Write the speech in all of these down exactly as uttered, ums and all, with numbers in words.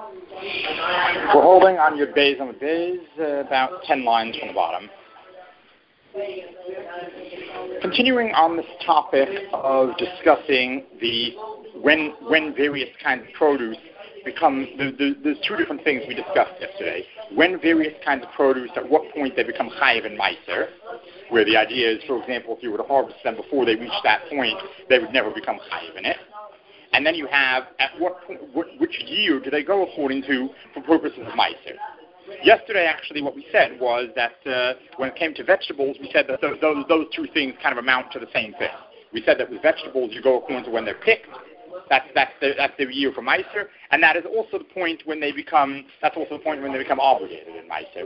We're holding on your Beis on the Beis, uh, about ten lines from the bottom. Continuing on this topic of discussing the when when various kinds of produce become, the, the, there's two different things we discussed yesterday. When various kinds of produce, at what point they become chayiv and meiser, where the idea is, for example, if you were to harvest them before they reach that point, they would never become chayiv in it. And then you have, at what point, what, which year do they go according to for purposes of meiser? Yesterday, actually, what we said was that uh, when it came to vegetables, we said that those, those, those two things kind of amount to the same thing. We said that with vegetables, you go according to when they're picked. That's that's the that's the year for meiser, and that is also the point when they become. That's also the point when they become obligated in meiser.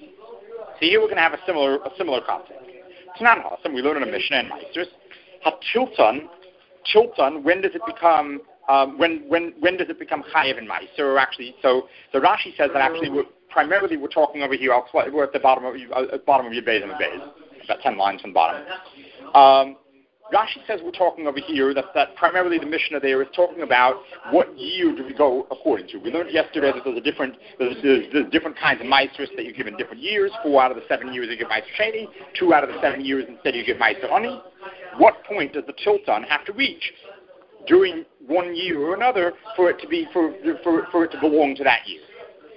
So here we're going to have a similar a similar concept. It's not awesome. We learn in a Mishnah and meisters. Hatilton, tilton. When does it become? Um, when when when does it become chayiv and meiser? Or actually, so so Rashi says that actually we're primarily we're talking over here. I'll, we're at the bottom of uh, at the bottom of your Beis and the Beis, about ten lines from the bottom. Um, Rashi says we're talking over here that, that primarily the Mishnah there is talking about what year do we go according to. We learned yesterday that there's a different there's, there's, there's different kinds of meisters that you give in different years. Four out of the seven years you give meiser sheni. Two out of the seven years instead you give meiser honey. What point does the tilton have to reach during one year or another for it to be for for, for it to belong to that year?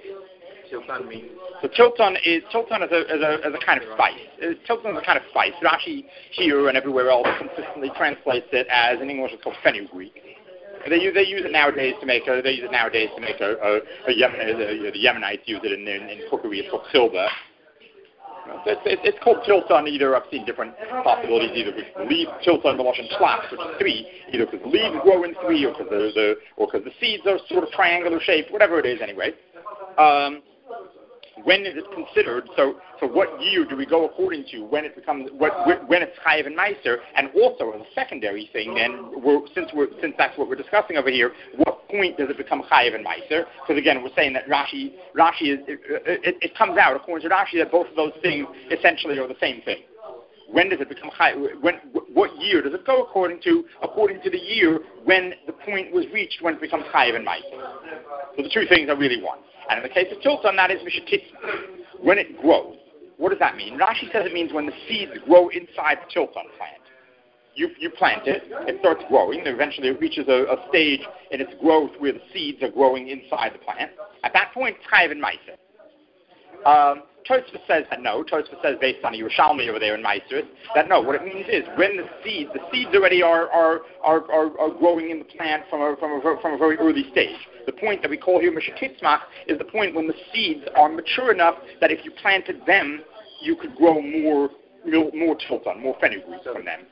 Tilton means? So tilton is tilton is a, is a, is a kind of spice. Tilton is a kind of spice. Rashi here and everywhere else consistently translates it as, in English it's called fenugreek. They use they use it nowadays to make a they use it nowadays to make a, a, a Yemen a, the Yemenites use it in in, in cookery. It's called silba. It's, it's, it's called tilton. Either I've seen different possibilities. Either with leaf tilton, the Lashon shlach, which is three. Either because the leaves grow in three, or because the, the or because the seeds are sort of triangular shaped. Whatever it is, anyway. Um, When is it considered? So, so what year do we go according to when it becomes what, when it's chayiv and meiser? And also, as a secondary thing, then we're, since we're since that's what we're discussing over here, what point does it become chayiv and meiser? Because again, we're saying that Rashi Rashi is it, it, it comes out according to Rashi that both of those things essentially are the same thing. When does it become chayiv? When what year does it go according to? According to the year when the point was reached when it becomes chayiv and meiser. So the two things are really one. And in the case of tilton, that is mishatit, when it grows. What does that mean? Rashi says it means when the seeds grow inside the tilton plant. You you plant it, it starts growing, and eventually it reaches a, a stage in its growth where the seeds are growing inside the plant. At that point, it's chayiv and meiser. Um, Tosfos says that no. Tosfos says, based on Yerushalmi over there in Meisters, that no. What it means is when the seeds, the seeds already are are, are, are, are growing in the plant from a, from a from a very early stage. The point that we call here Mishakitzmach is the point when the seeds are mature enough that if you planted them, you could grow more more tilton, more fenugreek from them.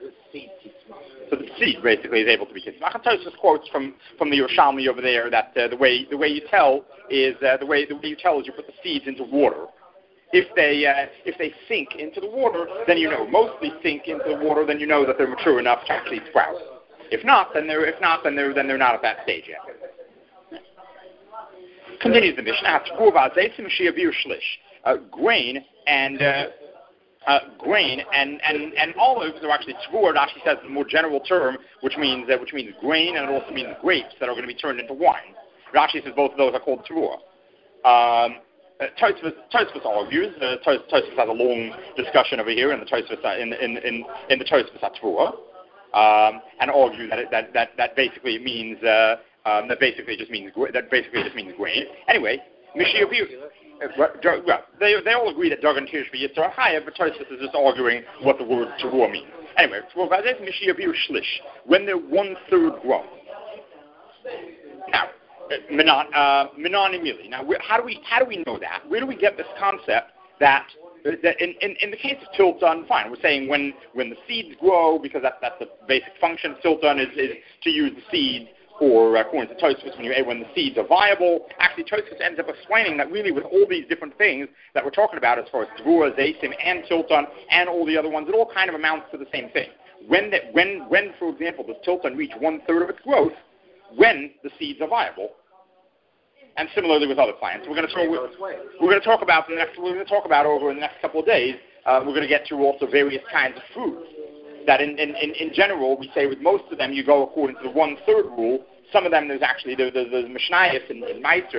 So the seed basically is able to be kitzmach. And Tosfos quotes from, from the Yerushalmi over there that uh, the way the way you tell is uh, the way the way you tell is you put the seeds into water. If they uh, if they sink into the water, then you know mostly sink into the water, then you know that they're mature enough to actually sprout. If not, then they're if not then they're then they're not at that stage yet. Continues the Mishnah. Uh, grain and uh, uh, grain and, and, and olives are actually tzvur. Rashi says the more general term, which means uh, which means grain, and it also means grapes that are going to be turned into wine. Rashi says both of those are called tzvur. Um, uh, Tosfos, Tosfos argues. Uh, Tosfos has a long discussion over here in the Tosfos uh, in in in, in the Tosfos tzvur, um, and argue that it, that that that basically means. Uh, Um, that basically just means that basically just means grain. Anyway, Mashiach, well, they they all agree that Dagan Tishvi Yitzhar Chayav, but Tosfos is just arguing what the word Torah means. Anyway, when they're one third grown. Now, Minan uh, Minan Emili. Now, how do we how do we know that? Where do we get this concept that? That in, in, in the case of tilton, fine, we're saying when, when the seeds grow, because that's that's the basic function of tilton is, is to use the seeds. Or according to Tosfos, when you when the seeds are viable, actually Tosfos ends up explaining that really with all these different things that we're talking about as far as Tvura, Zaysim, and Tilton, and all the other ones, it all kind of amounts to the same thing. When that when when for example does Tilton reach one third of its growth, when the seeds are viable, and similarly with other plants, we're going to talk we're going to talk about the next we're going to talk about over in the next couple of days. Uh, we're going to get through also various kinds of foods. That in, in, in general, we say with most of them, you go according to the one-third rule. Some of them, there's actually, there, there's, there's Mishnayos and, and Meisters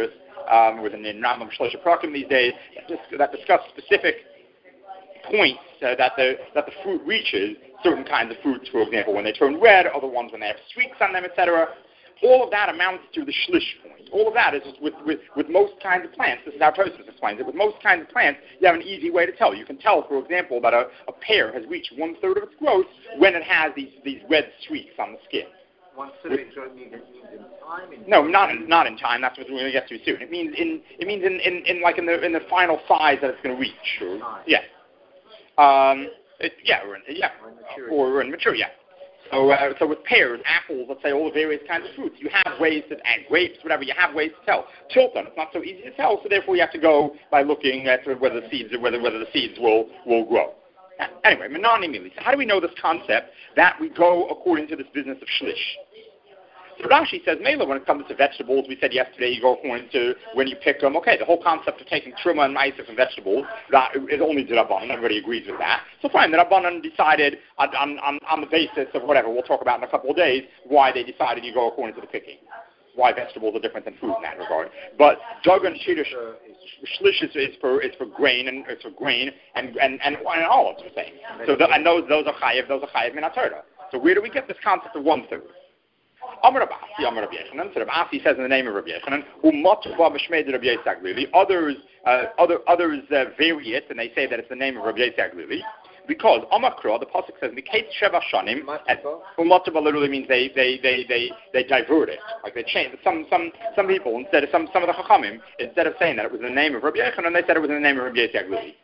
um, within in Rambam Shlosha Prakim these days, that, dis- that discuss specific points uh, that the that the fruit reaches certain kinds of fruits, for example, when they turn red, other ones when they have streaks on them, et cetera. All of that amounts to the shlish point. All of that is just with, with, with most kinds of plants. This is how Tosfos explains it. With most kinds of plants, you have an easy way to tell. You can tell, for example, that a, a pear has reached one third of its growth when it has these, these red streaks on the skin. One third means in time. In no, not in, not in time. That's what we're going to get to soon. It means in it means in, in, in like in the in the final size that it's going to reach. Or, yeah. Um. It, yeah. Or in, yeah. Or in mature. Yeah. So, uh, so with pears, apples, let's say all the various kinds of fruits, you have ways to, and grapes, whatever, you have ways to tell. Chilton, it's not so easy to tell, so therefore you have to go by looking at whether the seeds, whether whether the seeds will will grow. Anyway, Menani. So how do we know this concept that we go according to this business of shlish? So Rashi says, Mela, when it comes to vegetables, we said yesterday, you go according to when you pick them. Okay, the whole concept of taking truma and ma'aser from vegetables that is only the Rabbanan. Everybody agrees with that. So fine, the Rabbanan decided on, on, on the basis of whatever we'll talk about in a couple of days why they decided you go according to the picking. Why vegetables are different than food in that regard. But Dagan Shiddush Shlish is, is for is for grain and it's for grain and and and, and olives, we're saying. So the, and those those are chayiv, those are chayiv min haTorah. So where do we get this concept of one third? Amar Rabbi Asi, Amar Rabbi Yechanan. So Rabbi Asi says in the name of Rabbi Yechanan, Umatva Mishmei Rabbi Yitzchak Lili. Others, uh, other others uh, vary it, and they say that it's the name of Rabbi Yitzchak Lili, because Amakra, the pasuk says, Miketz Sheva Shanim, and Umatva literally means they they they they they divert it, like they change. Some some some people instead of some some of the Chachamim, instead of saying that it was in the name of Rabbi Yechanan, they said it was in the name of Rabbi Yitzchak Lili.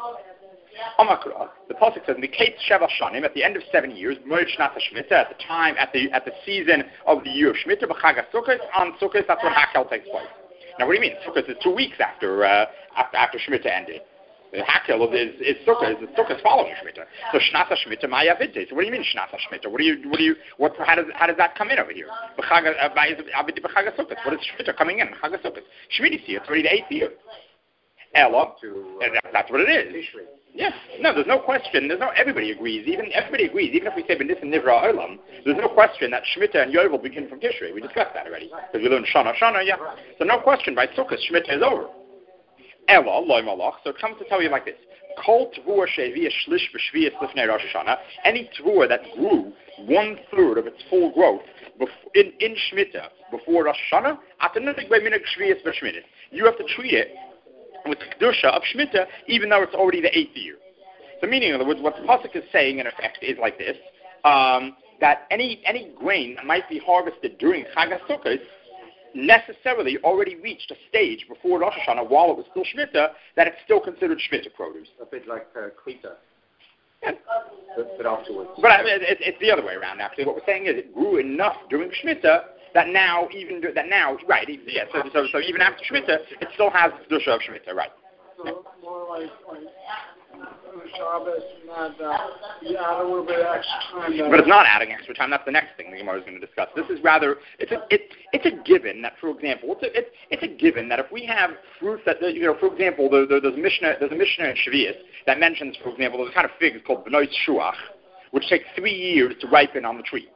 Amakra, the pasuk says, "Miketz Sheva Shanim," at the end of seven years, Moed Shnat HaShmita, at the time, at the at the season of the year of Shmita, b'Chag HaSukkos, on Sukkos, that's when Hakel takes place. Now, what do you mean? Sukkos is two weeks after uh, after, after Shmita ended. The Hakel is is Sukkos, is Sukkos following Shmita. So Shnat HaShmita Ma'ayavite. So what do you mean Shnat HaShmita? What do you what do you what? How does how does that come in over here? B'Chag Avite b'Chag HaSukkos. What is Shmita coming in? B'Chag HaSukkos. Shmini see it's already the eighth year. Ella, and that's what it is. Yes, no, there's no question. There's no. Everybody agrees. Even everybody agrees. Even if we say B'Nissen Nivra Olam, there's no question that Shemitah and Yovel begin from Tishrei. We discussed that already because we learned Shana Shana. Yeah, so no question. By Sukkot, Shemitah is over. Ella loy malach. So it comes to tell you like this: Kol tvur sheviah shlish b'shvias lifnei Rosh Hashanah. Any tvur that grew one third of its full growth in in Shemitah before Rosh Hashanah, atanutik b'minig shvias b'shminis. You have to treat it with the kedusha of Shemitah, even though it's already the eighth year. So meaning, in other words, what the pasuk is saying, in effect, is like this, um, that any any grain that might be harvested during Chag HaSukkos necessarily already reached a stage before Rosh Hashanah, while it was still Shemitah, that it's still considered Shemitah produce. A bit like uh, Krita. Yeah. But, but afterwards. But I mean, it, it's the other way around, actually. What we're saying is it grew enough during Shemitah that now, even that now, right? Yeah. So, so, so even after Shemitah, it still has the kedusha of Shemitah, right? So more like like Shabbos, not uh, you add a little bit of extra time. But it's not adding extra time. That's the next thing the Gemara is going to discuss. This is rather it's a it, it's a given that, for example, it's a it's, it's a given that if we have fruits that you know, for example, there, there, there's a Mishnah there's a Mishnah in Shavuos that mentions, for example, there's a kind of figs called Benoit Shuach, which take three years to ripen on the tree.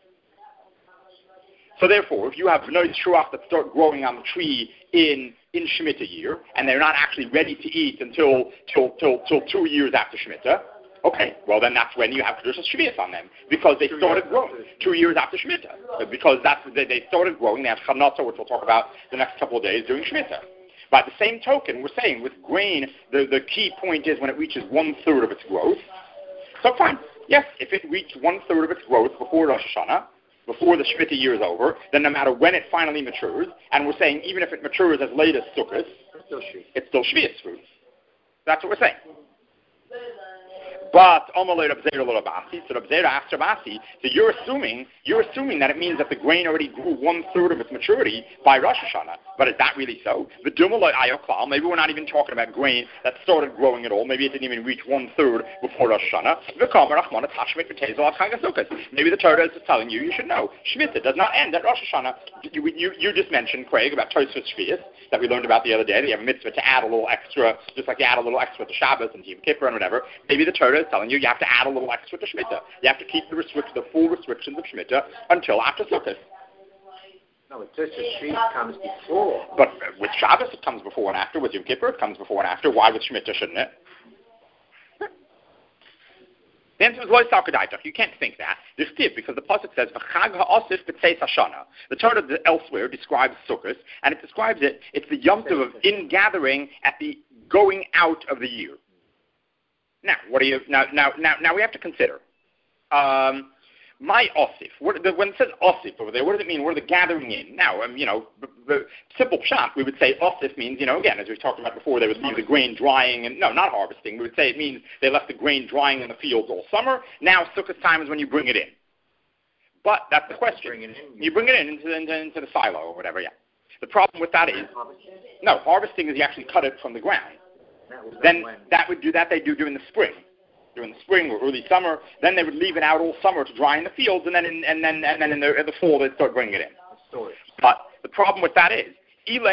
So therefore, if you have Benoit Shuach that start growing on the tree in in Shemitah year, and they're not actually ready to eat until till till till two years after Shemitah, okay, well then that's when you have Kedushas Shavuos on them, because they started growing two years after Shemitah, because that's they, they started growing. They have Chanatah, which we'll talk about the next couple of days during Shemitah. By the same token, we're saying with grain, the, the key point is when it reaches one third of its growth. So fine, yes, if it reached one third of its growth before Rosh Hashanah, before the Shemitah year is over, then no matter when it finally matures, and we're saying even if it matures as late as Sukkot, it's still Shvius fruit. That's what we're saying. But Omalei Reb Zera lo Rabasi, so Reb Zera asked Rabasi, so you're assuming you're assuming that it means that the grain already grew one third of its maturity by Rosh Hashanah. But is that really so? The Dumalei Ayoklal, maybe we're not even talking about grain that started growing at all. Maybe it didn't even reach one third before Rosh Hashanah. Maybe the Torah is telling you you should know Shemitah does not end at Rosh Hashanah. You, you, you just mentioned, Craig, about Tosfos Shvius that we learned about the other day. You have a mitzvah to add a little extra, just like you add a little extra to Shabbos and Yom Kippur and whatever. Maybe the Torah is telling you you have to add a little extra to Shemitah. You have to keep the restrict, the full restrictions of Shemitah until after Sukkot. No, it says the sheep comes before. But with Shabbos, it comes before and after. With Yom Kippur, it comes before and after. Why with Shemitah shouldn't it? The answer is Lois Al-Kadaitach. You can't think that. There's tip, because the pasuk says, V'chag ha'osif b'tzeis hashana. The Torah elsewhere describes Sukkot, and it describes it, it's the Yom Tov of in-gathering at the going out of the year. Now, what do you, now, now, now, now we have to consider. Um, My osif. What, the, when it says osif over there, what does it mean? What are the gathering in? Now, um, you know, the, the simple pshat, we would say osif means, you know, again, as we talked about before, they would leave the grain drying, and no, not harvesting. We would say it means they left the grain drying in the fields all summer. Now, Sukkot time is when you bring it in. But that's the question. Bring it in, you bring it in into, into, into the silo or whatever, yeah. The problem with that is, no, harvesting is you actually cut it from the ground. That then when? that would do that they do during the spring. During the spring or early summer, then they would leave it out all summer to dry in the fields, and then in, and then and then in the, in the fall they'd start bringing it in. Storage. But the problem with that is, if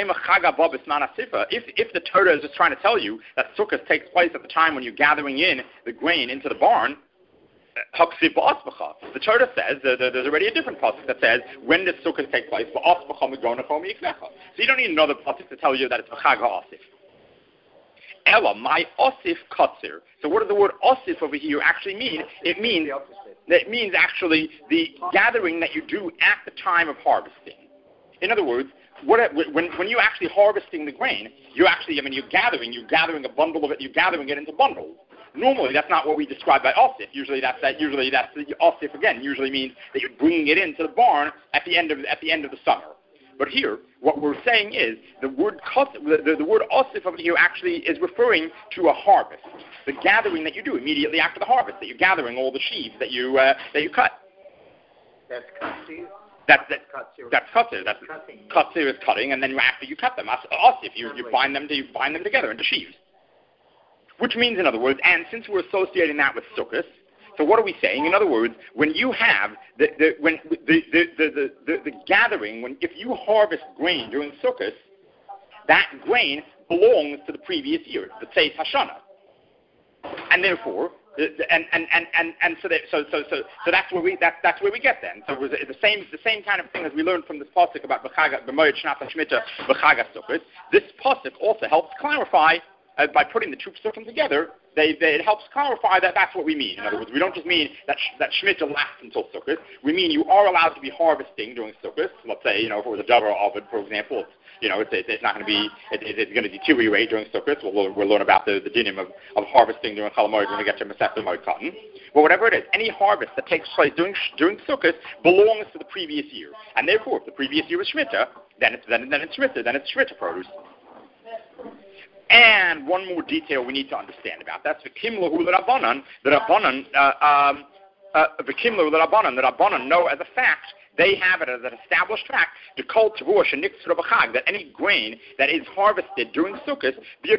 if the Torah is just trying to tell you that Sukkot takes place at the time when you're gathering in the grain into the barn, the Torah says uh, there's already a different pasuk that says when does Sukkot take place? So you don't need another pasuk to tell you that it's v'chag ha'asif. Ella, my osif katzir. So what does the word osif over here actually mean? It means it means actually the gathering that you do at the time of harvesting. In other words, what, when when you're actually harvesting the grain, you actually, I mean, you're gathering, you're gathering a bundle of it, you're gathering it into bundles. Normally, that's not what we describe by osif. Usually, that's that. Usually, that's the osif again. Usually means that you're bringing it into the barn at the end of at the end of the summer. But here, what we're saying is the word the, the, the word osif over here actually is referring to a harvest, the gathering that you do immediately after the harvest, that you're gathering all the sheaves that you uh, that you cut. That's katzir. That's that, katzir. That's katzir. That's cutting. Katzir is cutting, and then after you cut them, osif, you you bind them to you bind them together into sheaves. Which means, in other words, and since we're associating that with Sukkot, so what are we saying? In other words, when you have the the when the the the, the, the, the gathering, when if you harvest grain during Sukkot, that grain belongs to the previous year, the Tzeis Hashana, and therefore, the, the, and, and, and, and, and so that so so so so that's where we that, that's where we get then. So it was the same the same kind of thing as we learned from this pasuk about B'chaga B'moed Shnat HaShemitah B'chaga Sukkot. This pasuk also helps clarify. Uh, by putting the two psukim together, they, they, it helps clarify that that's what we mean. In other words, we don't just mean that sh- that Shemitah lasts until Sukkot. We mean you are allowed to be harvesting during Sukkot. Let's say, you know, if it was a davar ovid, for example, it's, you know, it's, it's, it's not going to be, it, it, it's going to deteriorate during Sukkot. We'll, we'll, we'll learn about the, the dinim of, of harvesting during Chol Hamoed when we get to Masechta Moed Cotton. But whatever it is, any harvest that takes place during during Sukkot belongs to the previous year. And therefore, if the previous year was Shemitah, then it's, then, then it's Shemitah, then it's Shemitah produce. And one more detail we need to understand about that's the Kimlahu the Rabbanan, the Rabbanan, uh, um, uh, the Kimlahu the Rabbanan, the Rabbanan know as a fact, they have it as an established fact, to call Teruah Shenix Rabachag, that any grain that is harvested during Sukkot,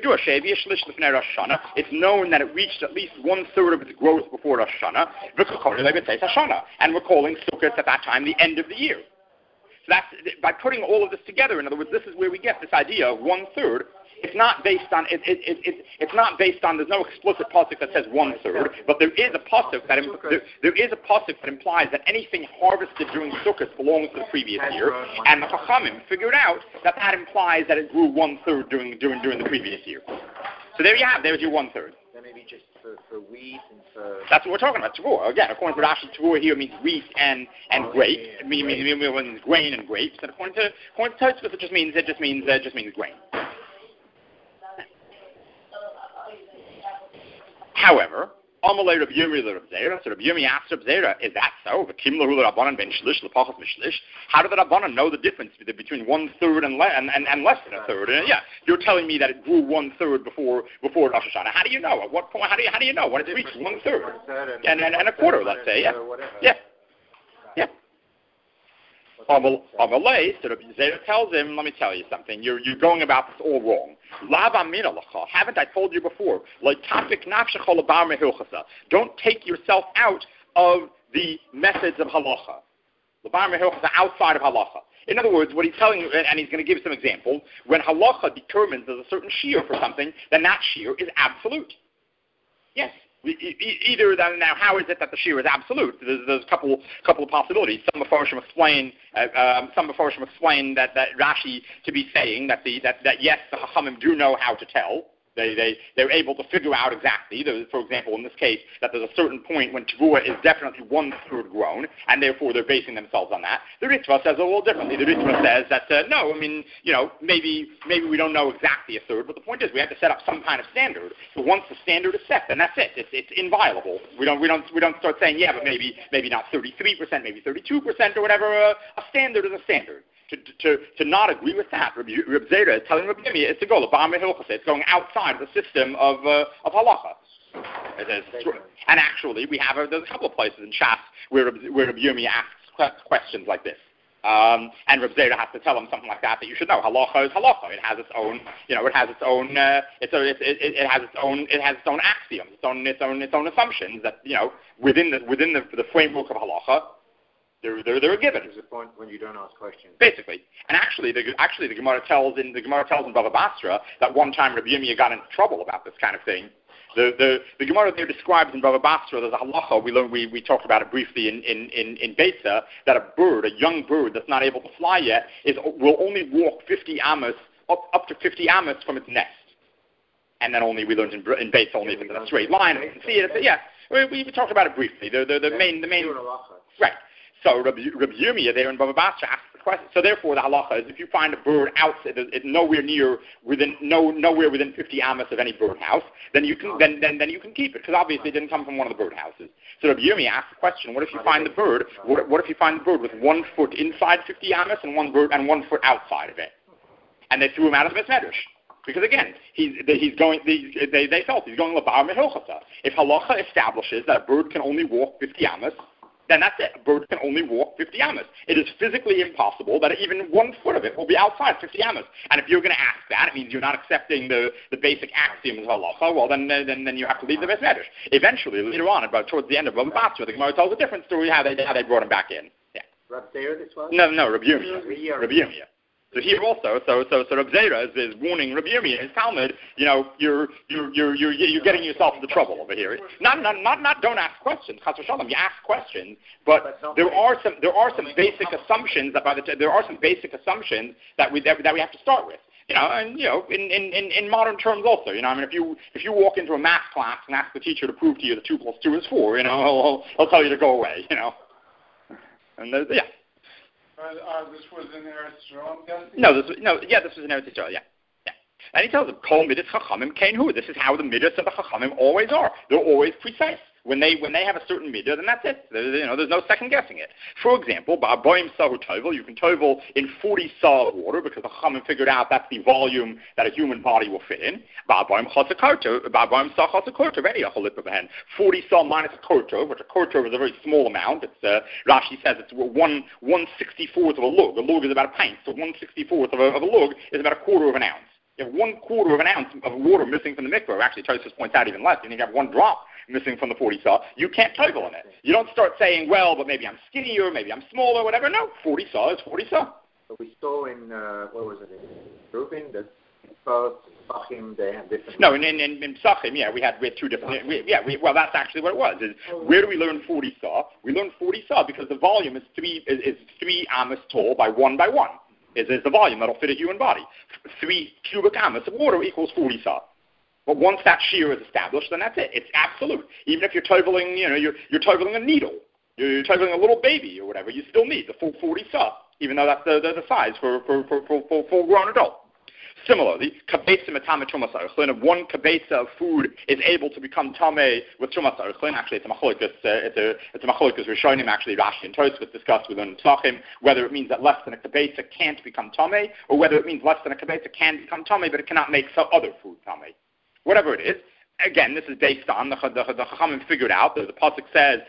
it's known that it reached at least one third of its growth before Rosh Hashanah, and we're calling Sukkot at that time the end of the year. So that's, by putting all of this together, in other words, this is where we get this idea of one third. It's not based on it, it, it, it, it's not based on. There's no explicit pasuk that says one third, but there is a pasuk that im, there, there is a pasuk that implies that anything harvested during Sukkot belongs to the previous year, and the Chachamim figured out that that implies that it grew one third during during during the previous year. So there you have. There's your one third. Then maybe just for, for wheat and for. That's what we're talking about. Teruah. Again, according to Rashi, Teruah here means wheat and and oh, grape. Yeah, it means, means, means grain and grapes. And according to according to Tosfos, it just means it just means it just means grain. However, Amalei Rav Yirmi Rav Zera, so Rav Yirmi asked Rav Zera, is that so? How do the Rabbanan know the difference between one third and, le- and, and, and less than a third? And yeah, you're telling me that it grew one third before before Rosh Hashanah. How do you know? At what point? How do you, how do you know when it's reached one third and, and, and a quarter? Let's say, yeah, yeah, yeah. Amalei, so Rav Zera tells him, let me tell you something. You're you're going about this all wrong. Haven't I told you before? Don't take yourself out of the methods of halacha. Outside of halacha. In other words, what he's telling you, and he's going to give some examples, when halacha determines there's a certain shear for something, then that shear is absolute. Yes, We, e- either then, now, how is it that the shear is absolute? There's, there's a couple couple of possibilities. Some Mefarshim explain uh, um, some Mefarshim explain that, that Rashi to be saying that the that, that yes, the Chachamim do know how to tell. They, they, they're able to figure out exactly, for example, in this case, that there's a certain point when Teruah is definitely one-third grown, and therefore they're basing themselves on that. The Ritva says a little differently. The Ritva says that, uh, no, I mean, you know, maybe maybe we don't know exactly a third, but the point is we have to set up some kind of standard. So once the standard is set, then that's it. It's, it's inviolable. We don't, we, don't, we don't start saying, yeah, but maybe maybe not thirty-three percent, maybe thirty-two percent or whatever. Uh, a standard is a standard. To, to, to not agree with that, Reb Zera is telling Rabbi Yirmiyah it's to go it's going outside the system of uh, of halacha. And actually, we have a, there's a couple of places in Shas where where Rabbi Yirmiyah asks questions like this, um, and Reb Zera has to tell him something like that that you should know. Halacha is halacha. It has its own, you know, it has its own, uh, it's a, it, it, it has its own, it has its own axioms, its own, its own, its own assumptions that you know within the within the, the framework of halacha. They're, they're, they're given. There's a point when you don't ask questions. Basically. And actually, the, actually, the Gemara tells in the Gemara tells in Bava Basra that one time Rabbi Yirmiyah got into trouble about this kind of thing. The the, the Gemara there describes in Bava Basra, there's a halacha, we, learned, we, we talked about it briefly in, in, in, in Beisa, that a bird, a young bird that's not able to fly yet, is will only walk fifty amos, up, up to fifty amos from its nest. And then only, we learned in, in Beisa, only yeah, if it's in a straight line. We can see it. Yeah, we, we talked about it briefly. The, the, the main, the main, right. So Rabbi, Rabbi Yirmiyah there in Bava Basra asks the question. So therefore, the halacha is if you find a bird outside, it's nowhere near within no nowhere within fifty amos of any birdhouse, then you can then, then then you can keep it because obviously it didn't come from one of the birdhouses. So Rabbi Yirmiyah asks the question: what if you find the bird? What, what if you find the bird with one foot inside fifty amos and one bird and one foot outside of it? And they threw him out of the Medrash. Because again, he's, he's going. They, they, they felt he's going l'bar mehilchasa. If halacha establishes that a bird can only walk fifty amos, then that's it. A bird can only walk fifty amos. It is physically impossible that even one foot of it will be outside fifty amos. And if you're going to ask that, it means you're not accepting the, the basic axioms of halacha. Well, then then then you have to leave the Beis Medrash. Eventually, later on, about towards the end of Bava Basra, the Gemara tells a different story how they how they brought him back in. Yeah. Rabbi Zera, this was? No, no, Rabbi Yirmiyah. Rabbi Yirmiyah. So here also, so so so Rabbi Zera is, is warning Rabbi Yirmiyah, his Talmud, you know, you're you're you're you're you're getting yourself into trouble over here. Not not not not don't ask questions, Chas v'shalom. You ask questions, but there are some there are some basic assumptions that by the there are some basic assumptions that we that, that we have to start with. You know, and you know, in, in, in, in modern terms also, you know, I mean, if you if you walk into a math class and ask the teacher to prove to you that two plus two is four, you know, he'll, he'll tell you to go away. You know, and there's, yeah. Uh, uh, this was in Eretz Yisrael, I'm guessing? No, this was, no, yeah, this was in Eretz Yisrael, yeah. yeah. And he tells them, Kol midas chachamim kein hu. This is how the midas of the chachamim always are. They're always precise. When they when they have a certain midah, then that's it. There, you know, there's no second guessing it. For example, ba'aboim sahu tovel, you can tovel in forty saw of water because the chachamim figured out that's the volume that a human body will fit in. Ba'aboim chasakorto, ba'aboim saw chasakorto, any a cholip of a hen. forty saw minus a korto, which a korto is a very small amount. It's uh, Rashi says it's one one sixty fourth of a lug. A lug is about a pint, so one sixty fourth of a, of a lug is about a quarter of an ounce. You have one quarter of an ounce of water missing from the mikveh. Actually, Tosfos points out even less. You have one drop missing from the forty saw. You can't total in it. You don't start saying, well, but maybe I'm skinnier, maybe I'm smaller, whatever. No, forty saw is forty saw. But we saw in, uh, what was it, in Reuben, that both Psachim, they have different... No, in, in, in, in Psachim, yeah, we had, we had two different... We, yeah, we, well, that's actually what it was. Is where do we learn forty saw? We learn forty saw because the volume is three, is, is three amos tall by one by one. Is, is the volume that'll fit a human body. Three cubic amos of water equals forty saw. But once that shear is established, then that's it. It's absolute. Even if you're toveling, you know, you're, you're toveling a needle, you're toveling a little baby or whatever, you still need the full forty saw, even though that's the, the, the size for for for for, for full-grown adult. Similarly, kabetza metame tumas archlin. If one kabetza of food is able to become tameh with tumas archlin, actually it's a machlokas. Uh, it's a it's a machlokas rishonim. Actually, Rashi and Tosfos discussed within Psachim whether it means that less than a kabetza can't become tameh, or whether it means less than a kabetza can become tameh, but it cannot make some other food tameh. Whatever it is. Again, this is based on the the, the Chachamim figured out. The, the pasuk says,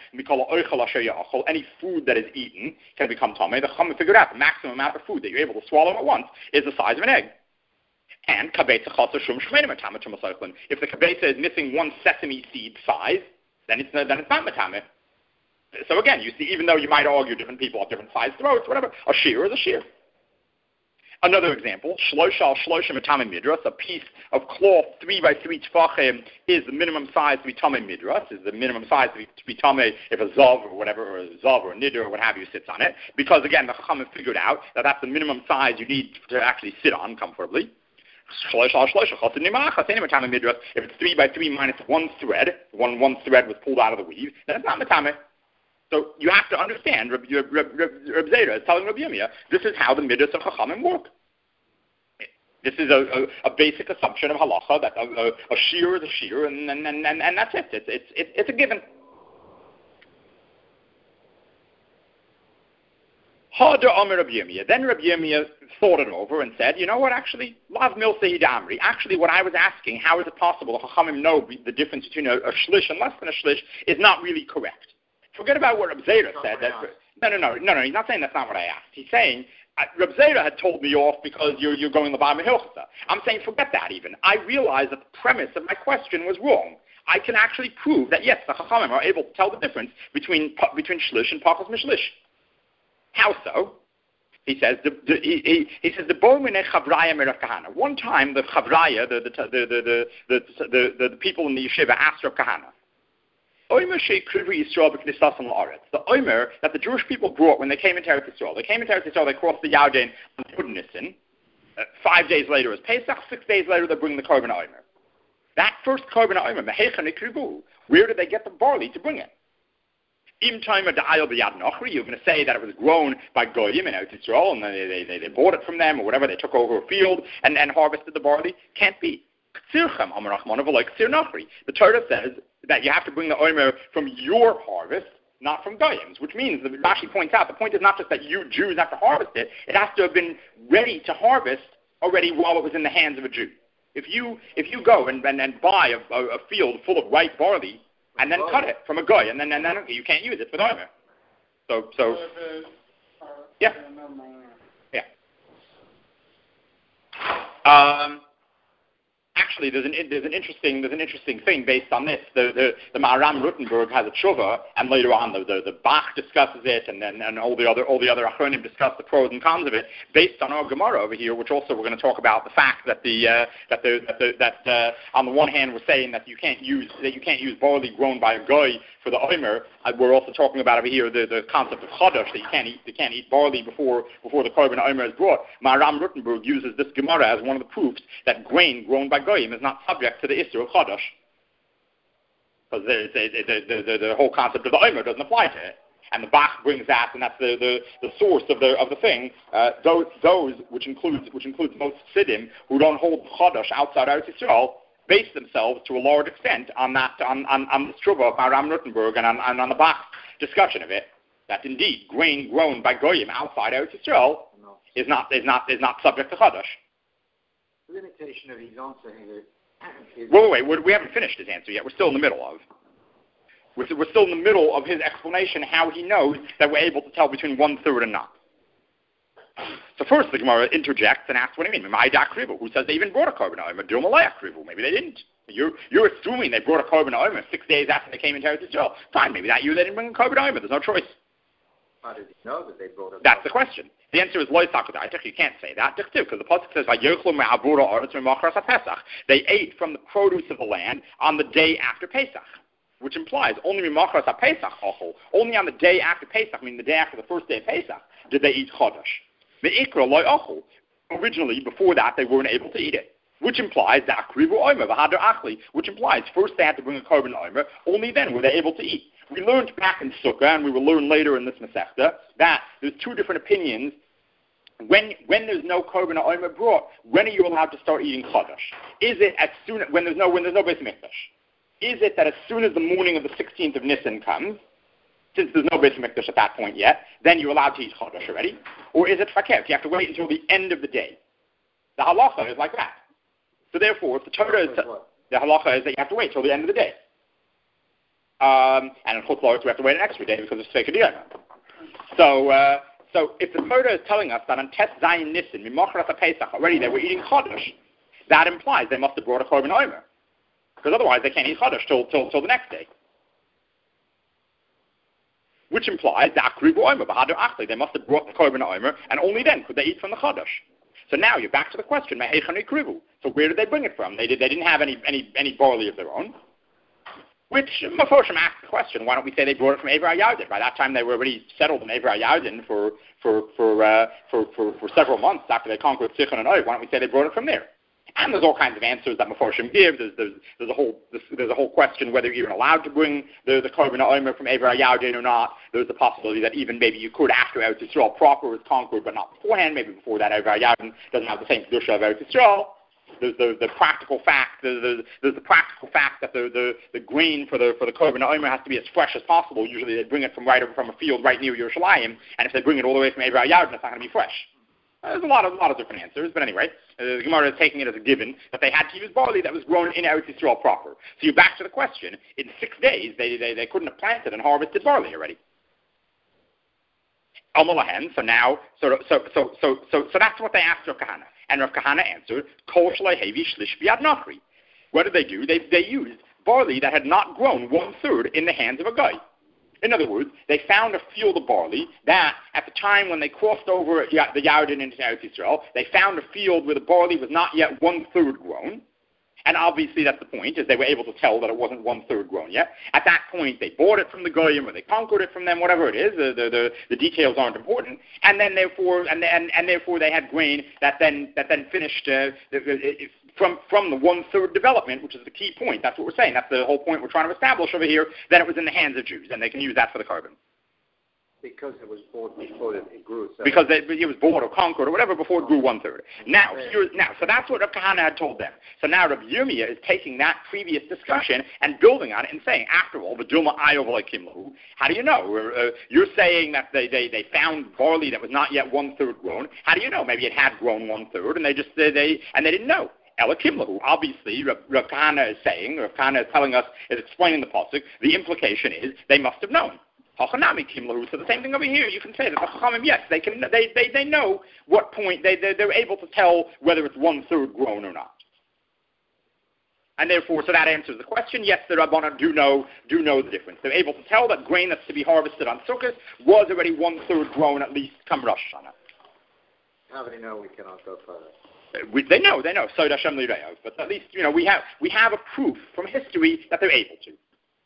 any food that is eaten can become tameh. The Chachamim figured out the maximum amount of food that you're able to swallow at once is the size of an egg. And kabetza chasa shum shmenim matame tumas archlin. If the kabetza is missing one sesame seed size, then it's then it's not matame. So again, you see, even though you might argue different people have different size throats, whatever, a shear is a shear. Another example, shlosha al shlosha mitame midras, a piece of cloth three by three tefachim is the minimum size to be tame midras, is the minimum size to be, to be tame if a zav or whatever, or a zav or a nidr or what have you sits on it, because again the chachamim figured out that that's the minimum size you need to actually sit on comfortably. If it's three by three minus one thread, one one thread was pulled out of the weave, then it's not mitame. So you have to understand, Reb, Reb, Reb, Reb Zera is telling Rabbi Yirmiyah, this is how the midas of Chachamim work. This is a, a, a basic assumption of halacha, that a, a, a shear is a shear, and, and, and, and that's it. It's, it's, it's, it's a given. Then Rabbi Yirmiyah thought it over and said, you know what, actually, Lav Mil Seid Amri. Actually, what I was asking, how is it possible that Chachamim know the difference between a, a shlish and less than a shlish, is not really correct. Forget about what Reb Zera said. That, no, no, no, no, no. He's not saying that's not what I asked. He's saying uh, Reb Zera had told me off because you're you're going Lavam Hilchasa. I'm saying forget that even. I realized that the premise of my question was wrong. I can actually prove that yes, the Chachamim are able to tell the difference between between shlish and pachas mishlish. How so? He says the, the he, he, he says the boimene chavraya merav kahana. One time the chavraya, the the the the the the, the, the, the people in the yeshiva asked Rav Kahana. The Omer that the Jewish people brought when they came into Eretz Yisrael. They came into Eretz Yisrael, they crossed the Yarden on Yud Nisan. Uh, five days later is Pesach, six days later they bring the Korban Omer. That first Korban Omer, where did they get the barley to bring it? You're going to say that it was grown by Goyim in Eretz Yisrael and they, they, they bought it from them or whatever, they took over a field and, and harvested the barley? Can't be. The Torah says that you have to bring the omer from your harvest, not from Goyim's, which means, that Rashi points out, the point is not just that you Jews have to harvest it, it has to have been ready to harvest already while it was in the hands of a Jew. If you if you go and, and, and buy a, a, a field full of ripe barley and then cut it from a Goy, and then, and then you can't use it for the omer. So, so yeah. Yeah. Um... Actually, there's an there's an interesting there's an interesting thing based on this. The the, the Maharam Rutenberg has a tshuva, and later on the, the the Bach discusses it, and then and all the other all the other Achronim discuss the pros and cons of it, based on our Gemara over here, which also we're going to talk about the fact that the uh, that the that, the, that uh, on the one hand we're saying that you can't use that you can't use barley grown by a goy for the omer. Uh, we're also talking about over here the, the concept of chodosh, that you can't eat you can't eat barley before before the korban omer is brought. Maharam Rutenberg uses this Gemara as one of the proofs that grain grown by goyim is not subject to the issue of chodosh, because the the, the, the the whole concept of the omer doesn't apply to it. And the Bach brings that, and that's the, the, the source of the of the thing. Uh, those those which includes which includes most Siddim who don't hold chodosh outside Eretz Yisrael base themselves to a large extent on that on on, on the Struva of Maharam Rutenberg and on, on on the Bach discussion of it. That indeed grain grown by goyim outside Eretz Yisrael no. is not is not is not subject to chodosh. The limitation of his answer here is... Wait, wait, wait, we haven't finished his answer yet. We're still in the middle of. We're, we're still in the middle of his explanation how he knows that we're able to tell between one third and not. So first the Gemara interjects and asks, what do you mean? Who says they even brought a korban omer? Maybe they didn't. You're, you're assuming they brought a korban omer six days after they came into Eretz Yisrael. Fine, maybe that year they didn't bring a korban omer. There's no choice. How did he know that they brought it? That's the question. The answer is loy sakadaitach. You can't say that. Because the pasuk says, they ate from the produce of the land on the day after Pesach, which implies only Pesach, only on the day after Pesach, meaning the day after the first day of Pesach, did they eat chodosh. The ikra loy ochel. Originally, before that, they weren't able to eat it, which implies that krivu omer v'hader achli, which implies first they had to bring a korban omer. Only then were they able to eat. We learned back in Sukkah, and we will learn later in this Masechta, that there's two different opinions. When when there's no korban omer brought, when are you allowed to start eating chodosh? Is it as soon when there's no when there's no Beis Mikdash? Is it that as soon as the morning of the sixteenth of Nisan comes, since there's no Beis Mikdash at that point yet, then you're allowed to eat chodosh already? Or is it fakir? You have to wait until the end of the day. The halacha is like that. So therefore, if the Torah is the halacha is that you have to wait till the end of the day. Um, and in Chutz La'aretz we have to wait an extra day because it's Sefer Diyana. So, uh, so if the Torah is telling us that on Tes Zayin Nisan, Mimachras HaPesach, already they were eating chodosh, that implies they must have brought a korban omer, because otherwise they can't eat chodosh till, till, till the next day. Which implies that krivu omer b'hader achli, they must have brought the korban omer, and only then could they eat from the chodosh. So now you're back to the question, so where did they bring it from? They, did, they didn't have any, any, any barley of their own. Which, Mephoshim asked the question, why don't we say they brought it from Eivra Yardin? By that time, they were already settled in Eivra Yardin for for for, uh, for for for several months after they conquered Sichon and Oy. Why don't we say they brought it from there? And there's all kinds of answers that Mephoshim give. There's there's there's a whole there's, there's a whole question whether you're even allowed to bring the the Korban Omer from Eivra Yardin or not. There's the possibility that even maybe you could after Eretz Yisrael proper was conquered, but not beforehand. Maybe before that, Eivra Yardin doesn't have the same kedusha of Eretz Yisrael. There's the, the practical fact. There's, there's, there's the practical fact that the, the, the grain for the for the Korban Omer has to be as fresh as possible. Usually they bring it from right over from a field right near Yerushalayim, and if they bring it all the way from Eivra Yardin, it's not going to be fresh. Uh, there's a lot of a lot of different answers, but anyway, uh, the Gemara is taking it as a given that they had to use barley that was grown in Eretz Yisrael proper. So you're back to the question: in six days, they they, they couldn't have planted and harvested barley already. Amalahen. So now, so so so so so so that's what they asked Rav Kahana. And Rav Kahana answered, Kol Shleihevi Shlish Biad Nachri. What did they do? They, they used barley that had not grown one-third in the hands of a guy. In other words, they found a field of barley that, at the time when they crossed over the Yarden into Eretz Yisrael, they found a field where the barley was not yet one-third grown. And obviously that's the point, is they were able to tell that it wasn't one-third grown yet. At that point, they bought it from the Goyim, or they conquered it from them, whatever it is. The, the, the, the details aren't important. And then therefore, and, and, and therefore they had grain that then that then finished uh, from, from the one-third development, which is the key point. That's what we're saying. That's the whole point we're trying to establish over here, that it was in the hands of Jews, and they can use that for the carbon. Because it was bought before it grew. So because they, it was bought or conquered or whatever before it grew one third. Now, here, now, so that's what Rav Kahana had told them. So now Rav Yirmiyah is taking that previous discussion and building on it and saying, after all, the Duma Ayov Kimlahu. How do you know? Uh, you're saying that they, they, they found barley that was not yet one third grown. How do you know? Maybe it had grown one third, and they just they, they and they didn't know. Ela Kimlahu. Obviously, Rav, Rav Kahana is saying, Rav Kahana is telling us, is explaining the pasuk. The implication is they must have known. So the same thing over here. You can say that the Chachamim, yes, they can. They, they, they know what point they, they they're able to tell whether it's one third grown or not. And therefore, so that answers the question. Yes, the Rabbanan do know do know the difference. They're able to tell that grain that's to be harvested on Sukkot was already one third grown at least come Rosh Hashanah. How do they know we cannot go further? We, they know, they know. So Hashem Lireov. But at least you know we have we have a proof from history that they're able to.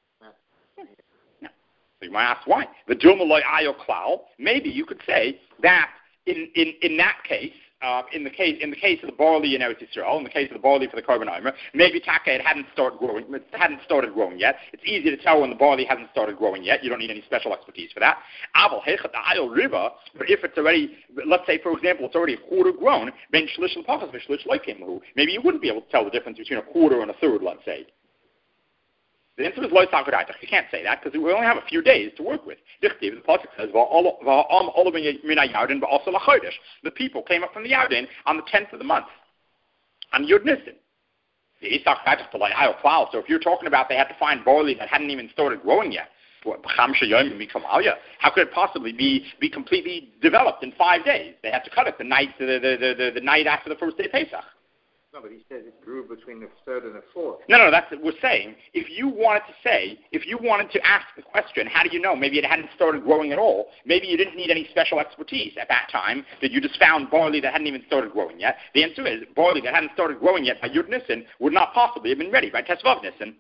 You might ask why. The Dilmaloi Ayo Klau. Maybe you could say that in, in, in that case, uh, in the case in the case of the barley in Eretz Yisrael, in the case of the barley for the Korban Omer, maybe Taka it hadn't started growing. It hadn't started growing yet. It's easy to tell when the barley hasn't started growing yet. You don't need any special expertise for that. Aval Hechat Ayo Riva. But if it's already, let's say for example, it's already a quarter grown, Ben Shlish L'Pachas V'Shlish Loikim. Maybe you wouldn't be able to tell the difference between a quarter and a third. Let's say. The answer is loy sakudaitach. You can't say that because we only have a few days to work with. The pasuk says the people came up from the Yarden on the tenth of the month, on Yud Nisan. So if you're talking about they had to find barley that hadn't even started growing yet, how could it possibly be be completely developed in five days? They had to cut it the night the the the, the, the night after the first day of Pesach. No, but he says it grew between the third and the fourth. No, no, that's what we're saying. If you wanted to say, if you wanted to ask the question, how do you know? Maybe it hadn't started growing at all. Maybe you didn't need any special expertise at that time, that you just found barley that hadn't even started growing yet. The answer is, barley that hadn't started growing yet by Yud Nisan would not possibly have been ready by Tesvav Nisan.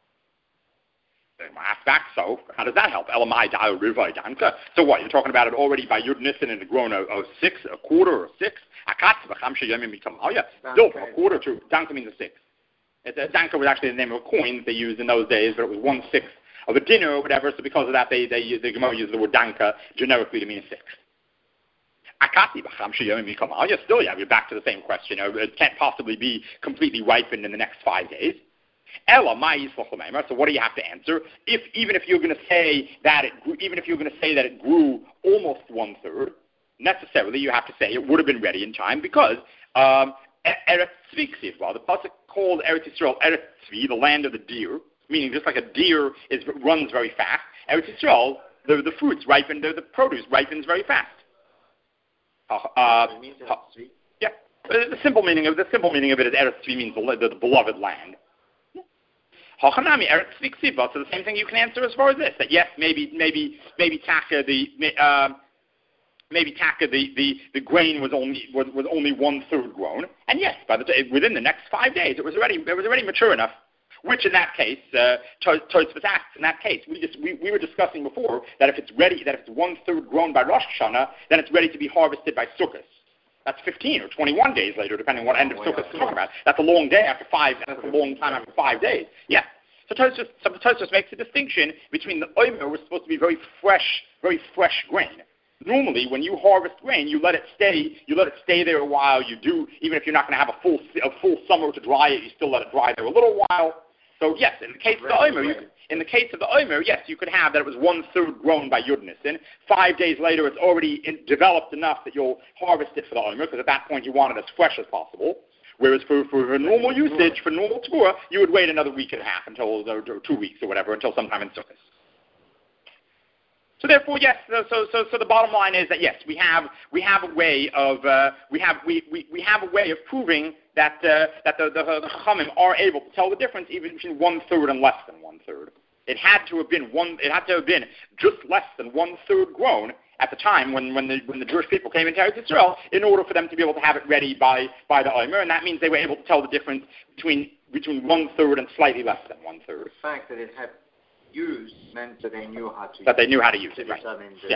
Ask back, so how does that help? Elamai Da'u Rivai Danka. So what, you're talking about it already by Yud Nisan and it grown a, a six, a quarter or six? Still, a quarter to Danka means a six. It's, a Danka was actually the name of a coin that they used in those days, but it was one sixth of a dinner or whatever, so because of that, they, they, the Gemara used the word Danka generically to mean a six. Still, yeah, we're back to the same question. It can't possibly be completely ripened in the next five days. Ella, so what do you have to answer? If even if you're going to say that it grew, even if you're going to say that it grew almost one third, necessarily you have to say it would have been ready in time because um, Eretz Tzvi, well, the pasuk called Eretz Yisrael Eretz Tzvi, the land of the deer, meaning just like a deer is runs very fast. Eretz Yisrael, the the fruits ripen, the, the produce ripens very fast. Uh, uh, it means Eretz Tzvi? Yeah, the simple meaning of the simple meaning of it is Eretz Tzvi means the, the, the beloved land. Hachanami Eretz Tzvi. So the same thing you can answer as far as this. That yes, maybe maybe maybe Taka the uh, maybe taka the, the, the grain was only was, was only one third grown, and yes, by the t- within the next five days it was already it was already mature enough. Which in that case, uh, Tosfos asks, in that case, we, just, we, we were discussing before that if it's ready, that if it's one third grown by Rosh Hashanah, then it's ready to be harvested by Sukkot. That's fifteen or twenty-one days later, depending on what end of Sukkot we're talking about. That's a long day after five. That's a long time after five days. Yeah. So Tosfos, so Tosfos makes a distinction between the Omer, which is supposed to be very fresh, very fresh grain. Normally, when you harvest grain, you let it stay. You let it stay there a while. You do, even if you're not going to have a full a full summer to dry it, you still let it dry there a little while. So yes, in the case of the Omer, you, in the case of the Omer, yes, you could have that it was one third grown by Yudnis, and five days later it's already in, developed enough that you'll harvest it for the Omer, because at that point you want it as fresh as possible. Whereas for, for normal usage, for normal Tavua, you would wait another week and a half until, or two weeks or whatever, until sometime in Sukkot. So therefore, yes. So, so, so the bottom line is that yes, we have we have a way of uh, we have we, we, we have a way of proving that uh, that the the, the Chachamim are able to tell the difference even between one third and less than one third. It had to have been one. It had to have been just less than one third grown at the time when, when the when the Jewish people came into Eretz Yisrael, in order for them to be able to have it ready by by the Omer, and that means they were able to tell the difference between between one third and slightly less than one third. The fact that it had used meant that they knew how to that they knew how to use it. Right. Yeah.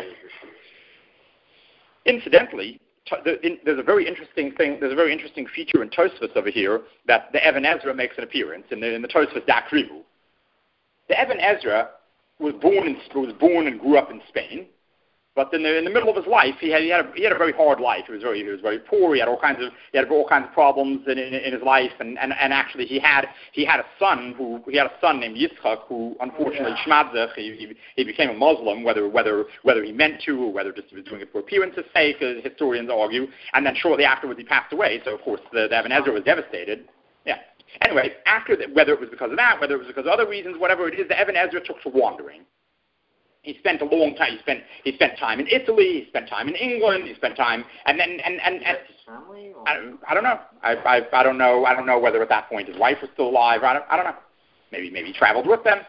Incidentally, t- the, in, there's a very interesting thing. There's a very interesting feature in Tosfos over here that the Even Ezra makes an appearance in the in the Tosfos Dakrivu. The Even Ezra was born in was born and grew up in Spain. But in the in the middle of his life, he had he had a, he had a very hard life. He was very he was very poor. He had all kinds of he had all kinds of problems in, in, in his life. And, and, and actually, he had he had a son who he had a son named Yitzchak who unfortunately oh, yeah. Shmadzach. He, he he became a Muslim, whether whether whether he meant to or whether just he was doing it for appearance's sake, as historians argue. And then shortly afterwards, he passed away. So of course, the, the Even Ezra was devastated. Yeah. Anyway, after the, whether it was because of that, whether it was because of other reasons, whatever it is, the Even Ezra took to wandering. He spent a long time. He spent he spent time in Italy. He spent time in England. He spent time, and then and and, and family, I, I don't know. I, I I don't know. I don't know whether at that point his wife was still alive. I don't I don't know. Maybe maybe he traveled with them.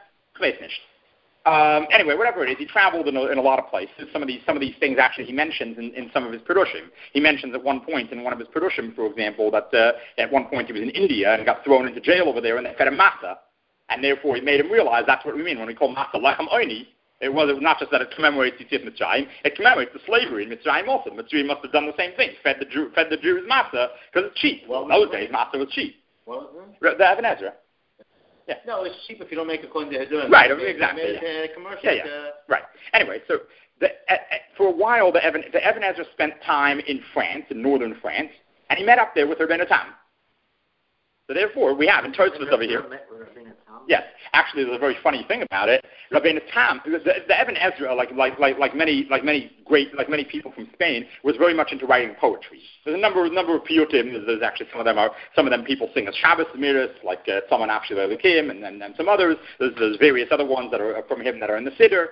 Um, anyway, whatever it is, he traveled in a, in a lot of places. Some of these some of these things actually he mentions in, in some of his Perushim. He mentions at one point in one of his Perushim, for example, that uh, at one point he was in India and got thrown into jail over there, and they fed him masa, and therefore he made him realize that's what we mean when we call masa lechem oini. It was, it was not just that it commemorates Yetziat Mitzrayim, it commemorates the slavery in Mitzrayim also. Mitzrayim must have done the same thing, fed the Jew, fed the Jews matzah, because it's cheap. Well, in those days, matzah was cheap. What was it? The Even Ezra. Yeah. No, it's cheap if you don't make a according to Ezra. Right, exactly. Made, yeah. Uh, commercial, yeah, yeah. Uh, right. Anyway, so the, uh, uh, for a while, the Even, the Even Ezra spent time in France, in northern France, and he met up there with Rabbeinu Tam. So therefore, we have in Tosfos over here. Yes, actually, there's a very funny thing about it. Rabbeinu Tam, the, the Even Ezra, like like like like many like many great like many people from Spain, was very much into writing poetry. There's a number number of piyutim. There's, there's actually some of them are some of them people sing as Shabbos Amiris, like uh, someone actually Elikim, and and some others. There's, there's various other ones that are from him that are in the Siddur.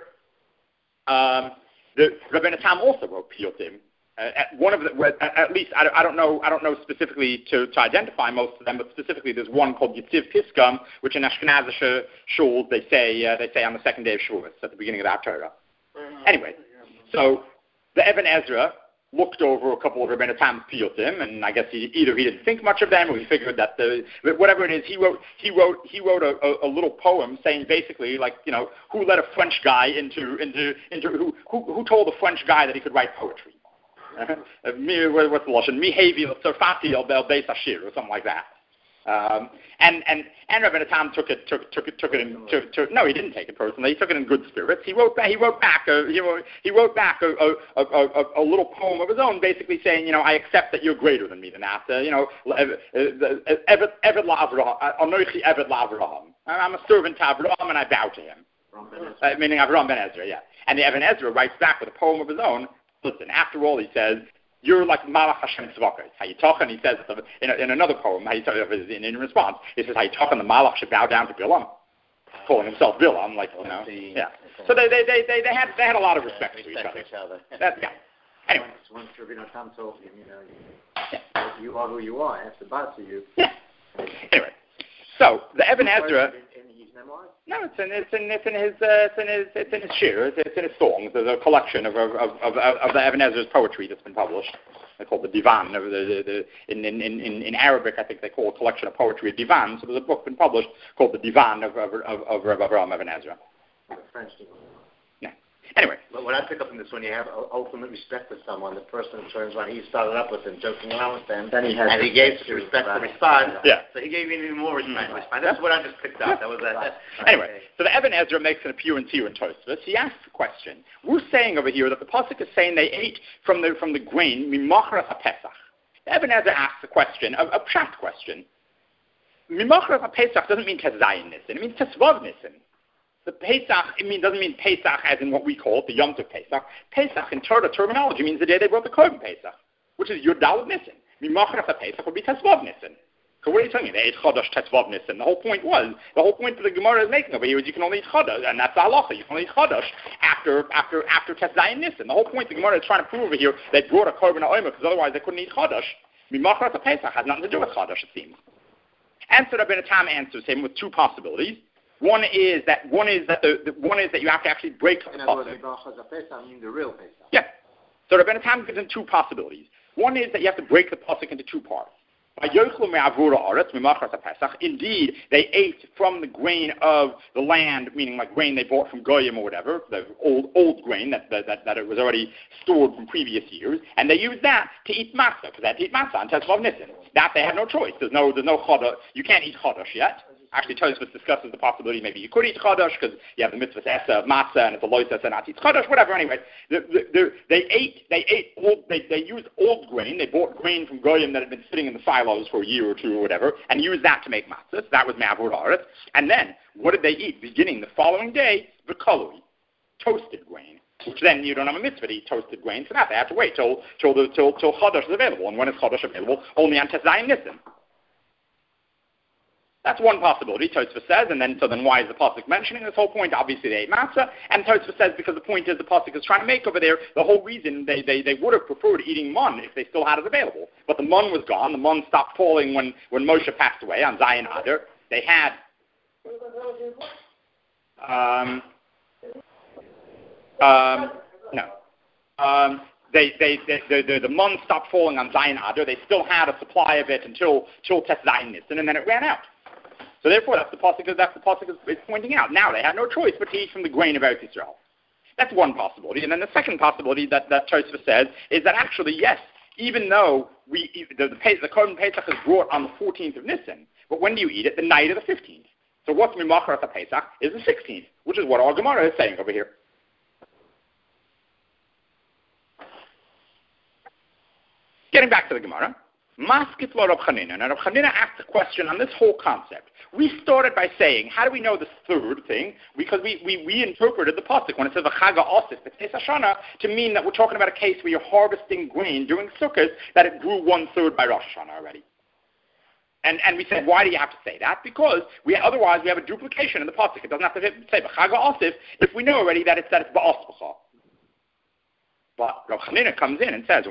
Um, the Rabbeinu Tam also wrote piyutim. Uh, at one of the, at, at least I, I don't know, I don't know specifically to, to identify most of them, but specifically there's one called Yitziv Piskam, which in Ashkenazi shuls they say uh, they say on the second day of Shavuos at the beginning of the Torah. Anyway, so the Even Ezra looked over a couple of Rabbeinu Tam's piyutim, and I guess he, either he didn't think much of them, or he figured that the whatever it is, he wrote he wrote he wrote a, a, a little poem saying basically like you know who let a French guy into into into who who, who told a French guy that he could write poetry. Uh, me, what's the Lashon? Mihavi Sarfati el Beis Ashir, or something like that. Um, and and and Rabbeinu Tam took it took took it took it in took, took, no, he didn't take it personally. He took it in good spirits. He wrote back. He wrote back. A, he wrote he wrote back a a, a, a a little poem of his own, basically saying, you know, I accept that you're greater than me than that. Uh, you know, Eved Eved LaAvraham, Anochi Eved LaAvraham. I'm a servant to Avraham, and I bow to him. Uh, meaning Avraham ben Ezra, yeah. And the Even Ezra writes back with a poem of his own. Listen, after all, he says, you're like Malach Hashem Tzvakos. How you talk, and he says in, a, in another poem, how you talk, in, in response, he says, how you talk, and the Malach should bow down to Bilam, calling himself Bilam, like, you know. Yeah. So they they, they, they, they had they had a lot of respect for each other. Each other. That's, yeah. Anyway. Once Rabbeinu Tam told him, you know, you, yeah. you are who you are. I have to bow to you. Yeah. Anyway. So the Even Ezra. And he's memoirs? No, it's in it's in it's in his uh, it's in his it's in his shir. It's, it's in his songs. There's a collection of of of, of, of the Evan Ezra's poetry that's been published. They call it the Divan. The, the, the, in, in in in Arabic, I think they call a collection of poetry a Divan. So there's a book been published called the Divan of of of, of Rabbi Avraham Evan Ezra. The French Divan. Yeah. Anyway. But what I pick up from this, when you have ultimate respect for someone, the person turns around, he started up with him, joking around with them, then he has and he gave some respect to respond. Yeah. So he gave even more respect to Mm-hmm. respond. That's what I just picked up. That was that. that Anyway, so the Evan Ezra makes an appearance here in Tosfos. He asks the question. We're saying over here that the pasuk is saying they ate from the from the grain mimachras haPesach. The Evan Ezra asks a question, a, a pshat question. Mimachras haPesach doesn't mean Tezzayin Nissen. It means Tesvav Nissen. The Pesach, it mean, doesn't mean Pesach as in what we call it, the Yom Tov Pesach. Pesach in Torah terminology means the day they brought the Korban Pesach, which is Yud Daled Nissen. Mimachras haPesach would be Tesvav Nissen. So what are you telling me? They ate Chodesh Tesvav Nissen. The whole point was, the whole point that the Gemara is making over here is you can only eat Chodesh, and that's the halacha. You can only eat Chodesh after after after Teszayin Nissen. The whole point the Gemara is trying to prove over here, they brought a Korban Ha'omer because otherwise they couldn't eat Chodesh. Mimachras haPesach has nothing to do with Chodesh, it seems. And so Rabbeinu Tam answers him with two possibilities. One is that one is that the, the one is that you have to actually break the In other words, pasuk. Mimachas HaPesach means the real Pesach. Yeah. So Rabbeinu Tam gives him two possibilities. One is that you have to break the pasuk into two parts. Indeed, they ate from the grain of the land, meaning like grain they bought from Goyim or whatever, the old old grain that that, that, that it was already stored from previous years, and they used that to eat matzah, because they had to eat matzah on Tesvav Nissen. That they had no choice. There's no there's no chodesh. You can't eat chodesh yet. Actually, Tosfos discusses the possibility maybe you could eat chodesh because you have the mitzvah essa of matzah and it's a loisa and not eat chodesh, whatever. Anyway, the, the, the, they ate they ate old they, they used old grain. They bought grain from Goyim that had been sitting in the silos for a year or two or whatever, and used that to make matzah. So that was ma'avur haaretz. And then what did they eat? Beginning the following day, v'kalui, toasted grain. Which then you don't have a mitzvah to eat toasted grain, so that they have to wait till till the, till till chodesh is available. And when is chodesh available? Only on Teszayin Nissen. That's one possibility, Tosfos says, and then so then why is the pasuk mentioning this whole point? Obviously they ate matzah, and Tosfos says because the point is the pasuk is trying to make over there the whole reason they, they, they would have preferred eating mun if they still had it available. But the mun was gone. The mun stopped falling when, when Moshe passed away on Zion Adar. They had um, um, no. Um, They, they, they, the, the, the mun stopped falling on Zion Adar. They still had a supply of it until till Teszayin Nissen, and then it ran out. So therefore, that's the pasuk. That's the pasuk is, is pointing out. Now they had no choice but to eat from the grain of Eretz Yisrael. That's one possibility, and then the second possibility that that Tosfos says is that actually, yes, even though we the the, the Korban Pesach is brought on the fourteenth of Nissen, but when do you eat it? The night of the fifteenth. So what's Mimachras HaPesach is the sixteenth, which is what our Gemara is saying over here. Getting back to the Gemara, Maskit lo Rav Chanina. Now Rav Chanina asked a question on this whole concept. We started by saying, how do we know this third thing? Because we, we, we interpreted the pasuk when it says V'chaga Osif B'Tzeis Hashanah to mean that we're talking about a case where you're harvesting grain during Sukkot that it grew one third by Rosh Hashanah already. And and we said, why do you have to say that? Because we otherwise we have a duplication in the pasuk. It doesn't have to say V'chaga Osif if we know already that it's that it's Ba'ospacha. But Rav Chanina comes in and says,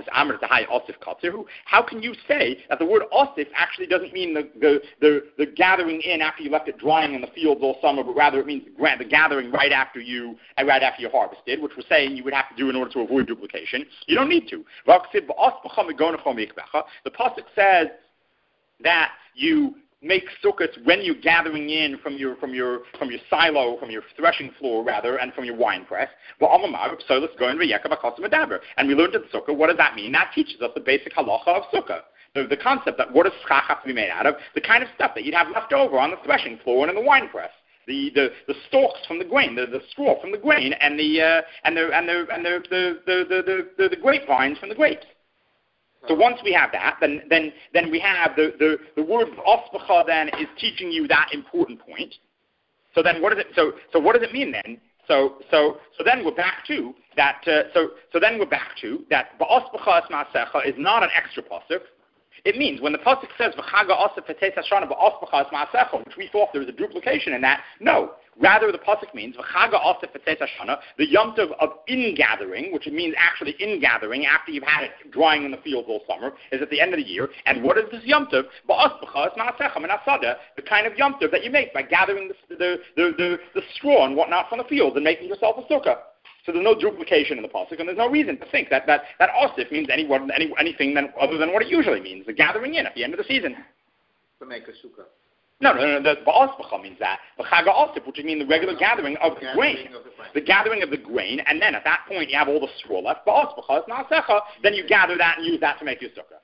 how can you say that the word osif actually doesn't mean the, the, the, the gathering in after you left it drying in the fields all summer, but rather it means the, the gathering right after you and right after you harvested, which we're saying you would have to do in order to avoid duplication. You don't need to. The pasuk says that you make sukkahs when you're gathering in from your from your from your silo, from your threshing floor rather, and from your wine press. So let's go and and we learned in sukkah. What does that mean? That teaches us the basic halacha of sukkah. The, the concept that what does schach have to be made out of? The kind of stuff that you'd have left over on the threshing floor and in the wine press. The, the, the stalks from the grain, the, the straw from the grain, and the uh, and the and the and the the, the, the, the, the grapevines from the grapes. So once we have that, then then then we have the, the, the word ospacha then is teaching you that important point. So then what does it so so what does it mean then? So so so then we're back to that uh, so so then we're back to that ba'ospacha es ma'asecha is not an extra pasuk. It means when the pasuk says v'chaga osef v'teis hashana ba'osbachas ma'asecha, which we thought there was a duplication in that. No, rather the pasuk means v'chaga osef v'teis hashana, the yom tov of ingathering, which means actually ingathering after you've had it drying in the fields all summer, is at the end of the year. And what is this yom tov? Ba'osbachas ma'asecha menasada, the kind of yom tov that you make by gathering the the the, the, the straw and whatnot from the fields and making yourself a sukkah. So there's no duplication in the pasuk, and there's no reason to think that that, that osif means any, any, anything than, other than what it usually means, the gathering in at the end of the season. To make a sukkah. No, no, no, the ba'osbacha means that. The chaga osif, which means the regular gathering of the grain. Of the, the gathering of the grain, and then at that point you have all the straw left. Ba'osbacha is na'asecha, then you gather that and use that to make your sukkah.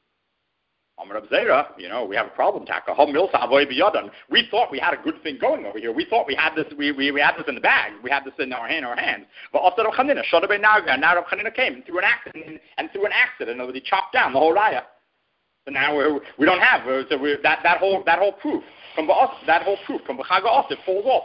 Amar Abzera, you know, we have a problem, Taka. We thought we had a good thing going over here. We thought we had this we, we, we had this in the bag. We had this in our hand, our hands. But after Rav Chanina, Shodabe Naga, now Rav Chanina came and through an accident and through an accident, he chopped down the whole raya. So now we're, we don't have so we're, that that whole that whole proof from that whole proof from B'chaga Osif falls off.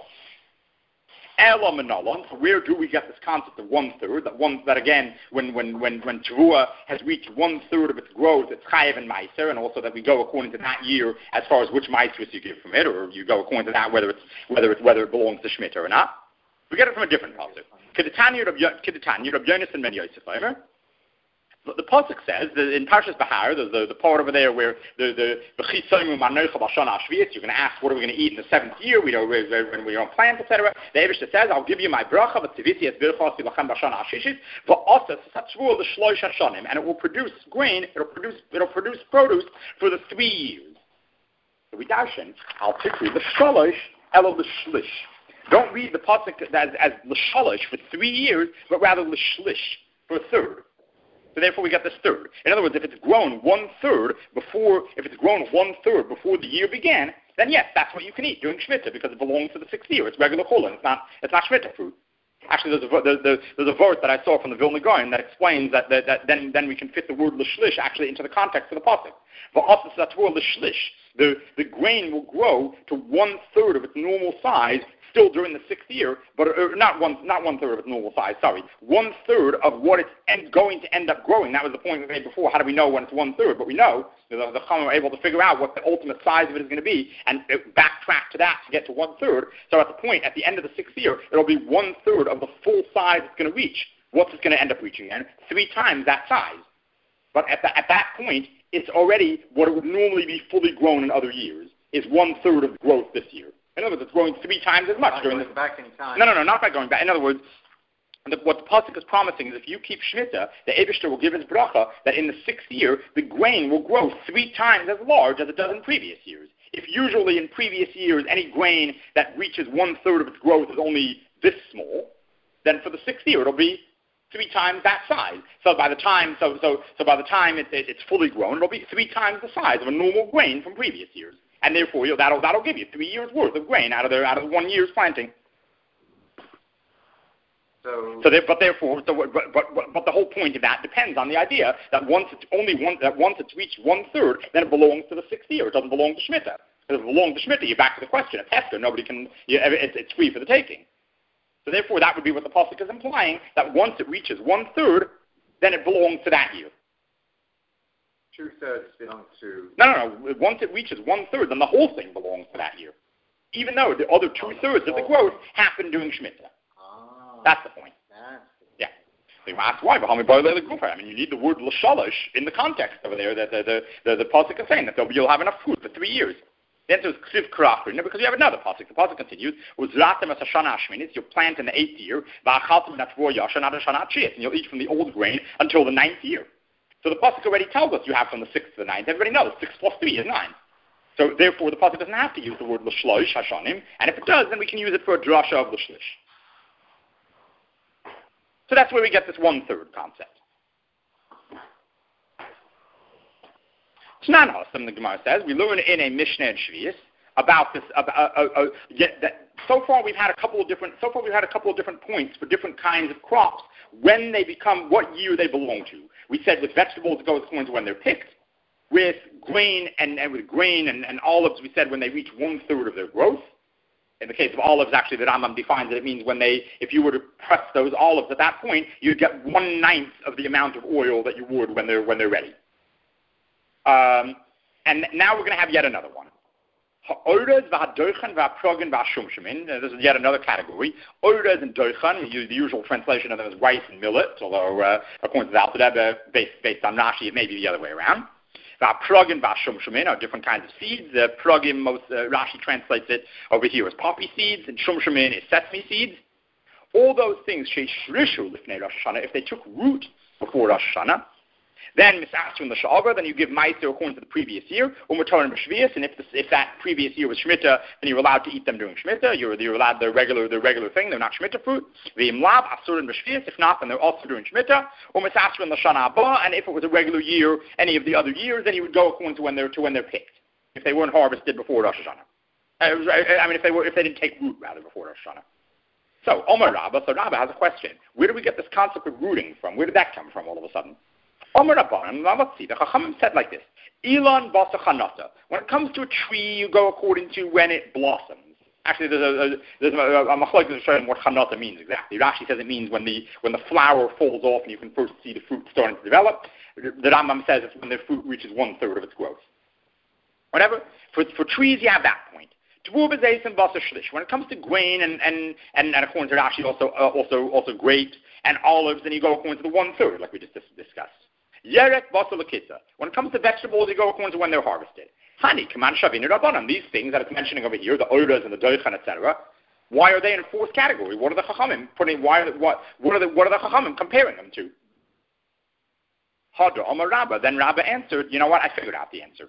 Elam and Nalon. So where do we get this concept of one third? That one that again, when when when when Teruah has reached one third of its growth, it's chayev and meiser, and also that we go according to that year as far as which meiser you give from it, or you go according to that whether it's whether it's whether it belongs to Shemitah or not. We get it from a different pasuk. Kedetanya Rab Yonasan ben Yosef. The, the pasuk says that in Parshas Bahar, the, the the part over there where the the you're going to ask what are we going to eat in the seventh year? We know when we're on plants, et cetera. The Eibishter says, "I'll give you my bracha, but tivisi es birchos tilachem b'shana hashishis va'osas satzvur l'shloish hashanim, and it will produce grain. It'll produce it'll produce produce for the three years." So we darshan, I'll pick you the shloish elo the shlish. Don't read the pasuk as as l'shloish for three years, but rather l'shlish for a third. So therefore we get this third. In other words, if it's grown one third before, if it's grown one third before the year began, then yes, that's what you can eat during Shemitah because it belongs to the sixth year. It's regular chulin. It's not. It's not Shemitah fruit. Actually, there's a there's, there's a verse that I saw from the Vilna Gaon that explains that, that, that then then we can fit the word l'shlish actually into the context of the pasuk. The the grain will grow to one third of its normal size still during the sixth year, but uh, not one not one third of its normal size. Sorry, one third of what it's end, going to end up growing. That was the point we made before. How do we know when it's one third? But we know the the Chachamim are able to figure out what the ultimate size of it is going to be and uh, backtrack to that to get to one third. So at the point at the end of the sixth year, it'll be one third of the full size it's going to reach. What's it going to end up reaching then? Three times that size. But at the, at that point, it's already what it would normally be fully grown in other years. Is one third of growth this year. In other words, it's growing three times as much not during going this. back in time. No, no, no, not by going back. In other words, the, what the pasuk is promising is if you keep Shemitah, the Eibishter will give his bracha that in the sixth year the grain will grow three times as large as it does in previous years. If usually in previous years any grain that reaches one third of its growth is only this small, then for the sixth year it'll be three times that size. So by the time, so so so by the time it, it, it's fully grown, it'll be three times the size of a normal grain from previous years. And therefore, you'll, that'll that'll give you three years worth of grain out of their out of one year's planting. So, so there, but therefore, so, but, but, but, but the whole point of that depends on the idea that once it's only one that once it's reached one third, then it belongs to the sixth year. It doesn't belong to Shemitah. If it belongs to Shemitah, you're back to the question of Hester. Nobody can. You, it's, it's free for the taking. So therefore, that would be what the pasuk is implying. That once it reaches one third, then it belongs to that year. Two thirds belong to. No, no, no. Once it reaches one third, then the whole thing belongs to that year. Even though the other two thirds of the growth happened during Shemitah. Ah, that's the point. That's yeah. So you ask why? I mean, you need the word l'shalosh in the context over there that the the the, the pasuk is saying that you'll have enough food for three years. Then there's ksiv krachrin, because you have another pasuk. The pasuk continues: "Uzratem as hashana ashminis." You'll plant in the eighth year, va'achaltem natvor yashan ad hashana tshiyas, and you'll eat from the old grain until the ninth year. So the pasuk already tells us you have from the sixth to the ninth. Everybody knows six plus three is nine. So therefore, the pasuk doesn't have to use the word l'shloish hashanim, and if it does, then we can use it for a drasha of l'shlish. So that's where we get this one third concept. Shnanos, the Gemara says, we learn in a Mishnah and Shvius about this. About, uh, uh, uh, get that so far we've had a couple of different. So far we've had a couple of different points for different kinds of crops when they become what year they belong to. We said with vegetables it goes according to when they're picked. With grain and, and with grain and, and olives, we said when they reach one third of their growth. In the case of olives, actually, the Rambam defines that it means when they, if you were to press those olives at that point, you'd get one ninth of the amount of oil that you would when they're when they're ready. Um, and now we're going to have yet another one. Ha'ored v'hadoichan v'haprogin v'hashumshimin. This is yet another category. Ored and doichan, we use the usual translation of them as rice and millet, although uh, according to the Alter Rebbe, based, based on Rashi, it may be the other way around. V'haprogin v'hashumshimin are different kinds of seeds. The progin, most uh, Rashi translates it over here as poppy seeds, and shumshimin is sesame seeds. All those things, sheishrishu lifnei Rosh Hashanah, if they took root before Rosh Hashanah, then misasru the sha'avar, then you give ma'aser according to the previous year, u'matorin b'shvius, and if the, if that previous year was shmita, then you're allowed to eat them during shmita. You're you're allowed the regular the regular thing. They're not shmita fruit. V'im lav asurin b'shvius. If not, then they're also during shmita. U'misasru in the shana haba, and if it was a regular year, any of the other years, then you would go according to when they're to when they're picked. If they weren't harvested before Rosh Hashanah, I, I mean, if they were if they didn't take root rather before Rosh Hashanah. So, Omar Rabba, so Rabba has a question. Where do we get this concept of rooting from? Where did that come from all of a sudden? Omar Rabbanan, let's see, the Chachamim said like this. Elon basa chanata. When it comes to a tree, you go according to when it blossoms. Actually, there's a, a, there's a, a machlokes showing what chanata means exactly. Rashi says it means when the when the flower falls off and you can first see the fruit starting to develop. The Rambam says it's when the fruit reaches one-third of its growth. Whatever. For, for trees, you have that point. When it comes to grain and, and, and, and according to Rashi, also uh, also also grapes and olives, then you go according to the one third, like we just dis- discussed. Yerek basa l'kitza. When it comes to vegetables, you go according to when they're harvested. Hani kaman shavinu rabbanan. These things that it's mentioning over here, the oiras and the doichan, et cetera. Why are they in a fourth category? What are the chachamim putting? Why are the, what what are the what are the chachamim comparing them to? Hadra Amar Rabba. Then Rabba answered, you know what? I figured out the answer.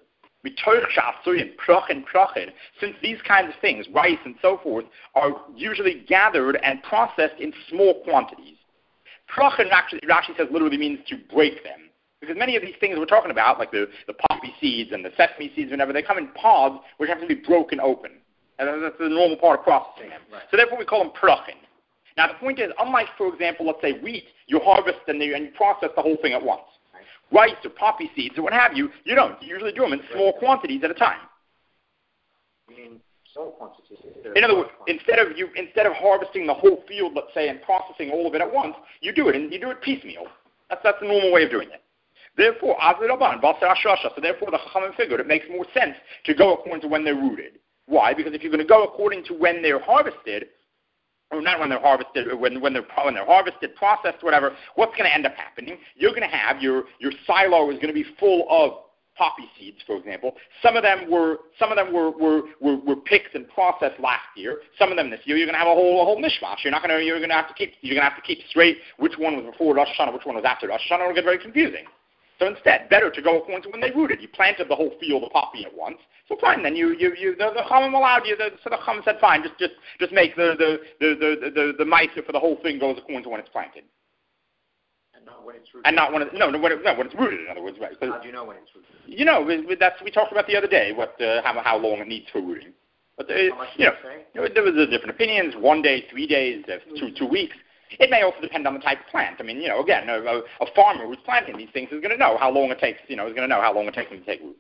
Since these kinds of things, rice and so forth, are usually gathered and processed in small quantities. Prochin, actually, Rashi says literally means to break them. Because many of these things we're talking about, like the, the poppy seeds and the sesame seeds, whenever they come in pods, which have to be broken open. And that's the normal part of processing them. Right. So therefore we call them prochin. Now the point is, unlike, for example, let's say wheat, you harvest and you, and you process the whole thing at once. Rice or poppy seeds or what have you, you don't. You usually do them in small quantities at a time. In small quantities. In other words, instead of you instead of harvesting the whole field, let's say, and processing all of it at once, you do it and you do it piecemeal. That's that's the normal way of doing it. Therefore, so therefore the Chachamim figured it makes more sense to go according to when they're rooted. Why? Because if you're going to go according to when they're harvested, or not when they're harvested, when when they're when they're harvested, processed, whatever, what's going to end up happening? You're going to have your your silo is going to be full of poppy seeds, for example. Some of them were some of them were were, were, were picked and processed last year. Some of them this year. You're going to have a whole a whole mishmash. You're not going to you're going to have to keep you're going to have to keep straight which one was before Rosh Hashanah, which one was after Rosh Hashanah. It'll get very confusing. So instead, better to go according to when they rooted. You planted the whole field of poppy at once. So fine, then you, you, you the, the Chachamim allowed you, the, so the Chachamim said fine, just, just, just make the, the, the, the, the, the meiser for the whole thing goes according to when it's planted. And not when it's rooted. And not when it's, no, no, when, it, no, when it's rooted, in other words, right. How do you know when it's rooted? You know, we, that's, we talked about the other day, what, uh, how, how long it needs for rooting. But, uh, how much you know, say? you know, there was uh, different opinions, one day, three days, uh, two, two weeks. It may also depend on the type of plant. I mean, you know, again, a, a, a farmer who's planting these things is going to know how long it takes, you know, is going to know how long it takes them to take root.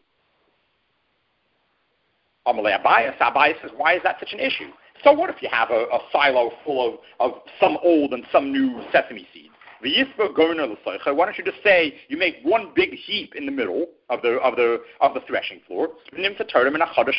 Amalei Abayas, Abayas says, why is that such an issue? So what if you have a, a silo full of, of some old and some new sesame seeds? Why don't you just say you make one big heap in the middle of the of the of the threshing floor? Then you're going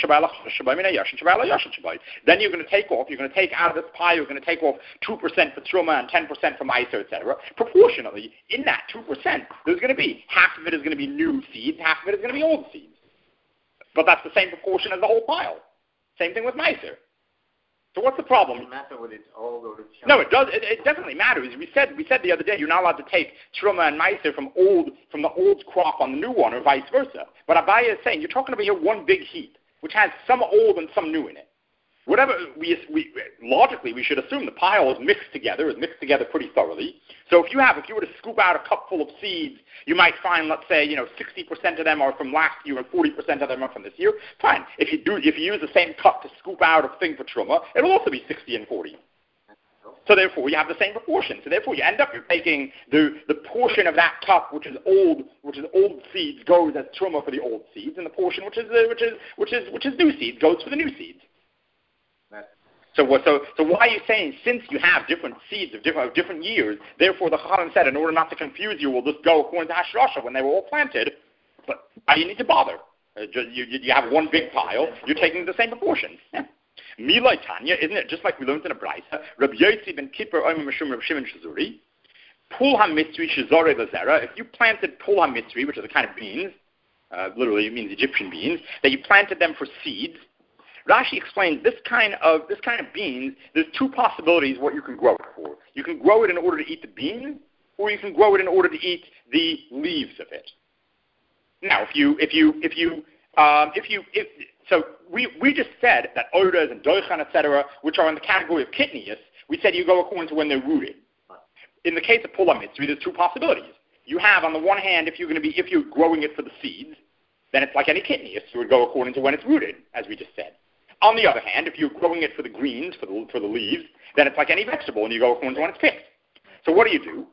to take off. You're going to take out of this pie. You're going to take off two percent for truma and ten percent for meiser, et cetera. Proportionately, in that two percent, there's going to be half of it is going to be new seeds, half of it is going to be old seeds. But that's the same proportion as the whole pile. Same thing with meiser. So what's the problem? Does it matter whether it's old or it's young? No, it does. It, it definitely matters. We said we said the other day you're not allowed to take truma and meiser from old from the old crop on the new one, or vice versa. But Abaya is saying you're talking about here one big heap, which has some old and some new in it. Whatever we, we logically we should assume the pile is mixed together, is mixed together pretty thoroughly. So if you have, if you were to scoop out a cup full of seeds, you might find, let's say, you know, sixty percent of them are from last year and forty percent of them are from this year. Fine. If you do, if you use the same cup to scoop out a thing for truma, it'll also be sixty and forty. So therefore, you have the same proportion. So therefore, you end up you're taking the the portion of that cup which is old, which is old seeds, goes as truma for the old seeds, and the portion which is uh, which is which is which is new seeds goes for the new seeds. So, so, so why are you saying since you have different seeds of different, of different years, therefore the Chachamim said in order not to confuse you, we'll just go according to Hashrasha when they were all planted, But why do you need to bother? Uh, just, you, you have one big pile, you're taking the same proportions. Yeah. Milai Tanya, isn't it just like we learned in a Braisa? Rabbi Yossi ben Kippur, Omer Meshum, Rabbi Shimon Shazuri. Pul HaMitzri Shazore Lazera. If you planted Pul HaMitzri, which is a kind of beans, uh, literally it means Egyptian beans, that you planted them for seeds, Rashi explains this kind of this kind of beans, there's two possibilities what you can grow it for. You can grow it in order to eat the beans, or you can grow it in order to eat the leaves of it. Now, if you if you if you um, if you if so we we just said that odas and doichan, et cetera, which are in the category of kitnius, we said you go according to when they're rooted. In the case of Pul HaMitzri, there's two possibilities. You have, on the one hand, if you're going to be if you're growing it for the seeds, then it's like any kitnius. You would go according to when it's rooted, as we just said. On the other hand, if you're growing it for the greens, for the for the leaves, then it's like any vegetable, and you go according to when it's picked. So what do you do?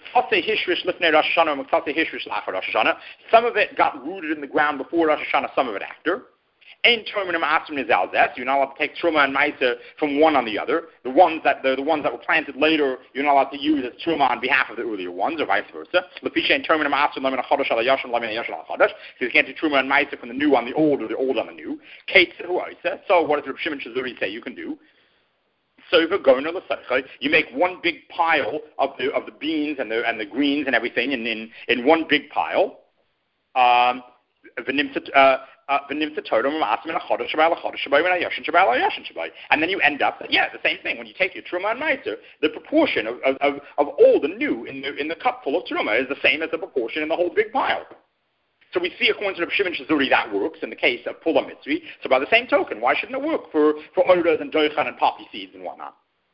Some of it got rooted in the ground before Rosh Hashanah, some of it after. You're not allowed to take truma and maisa from one on the other. The ones that the, the ones that were planted later, you're not allowed to use as truma on behalf of the earlier ones, or vice versa. Because you can't do truma and maisa from the new on the old, or the old on the new. So what does Reb Shimon Shazuri say you can do? So you make one big pile of the of the beans and the and the greens and everything in in, in one big pile. Um, and then you end up, yeah, the same thing. When you take your truma and meiser, the proportion of, of, of old and new in the in the cup full of truma is the same as the proportion in the whole big pile. So we see according to Reb Shimon Shazuri that works in the case of Pul HaMitzri. So by the same token, why shouldn't it work for for odas and doichan and poppy seeds and whatnot?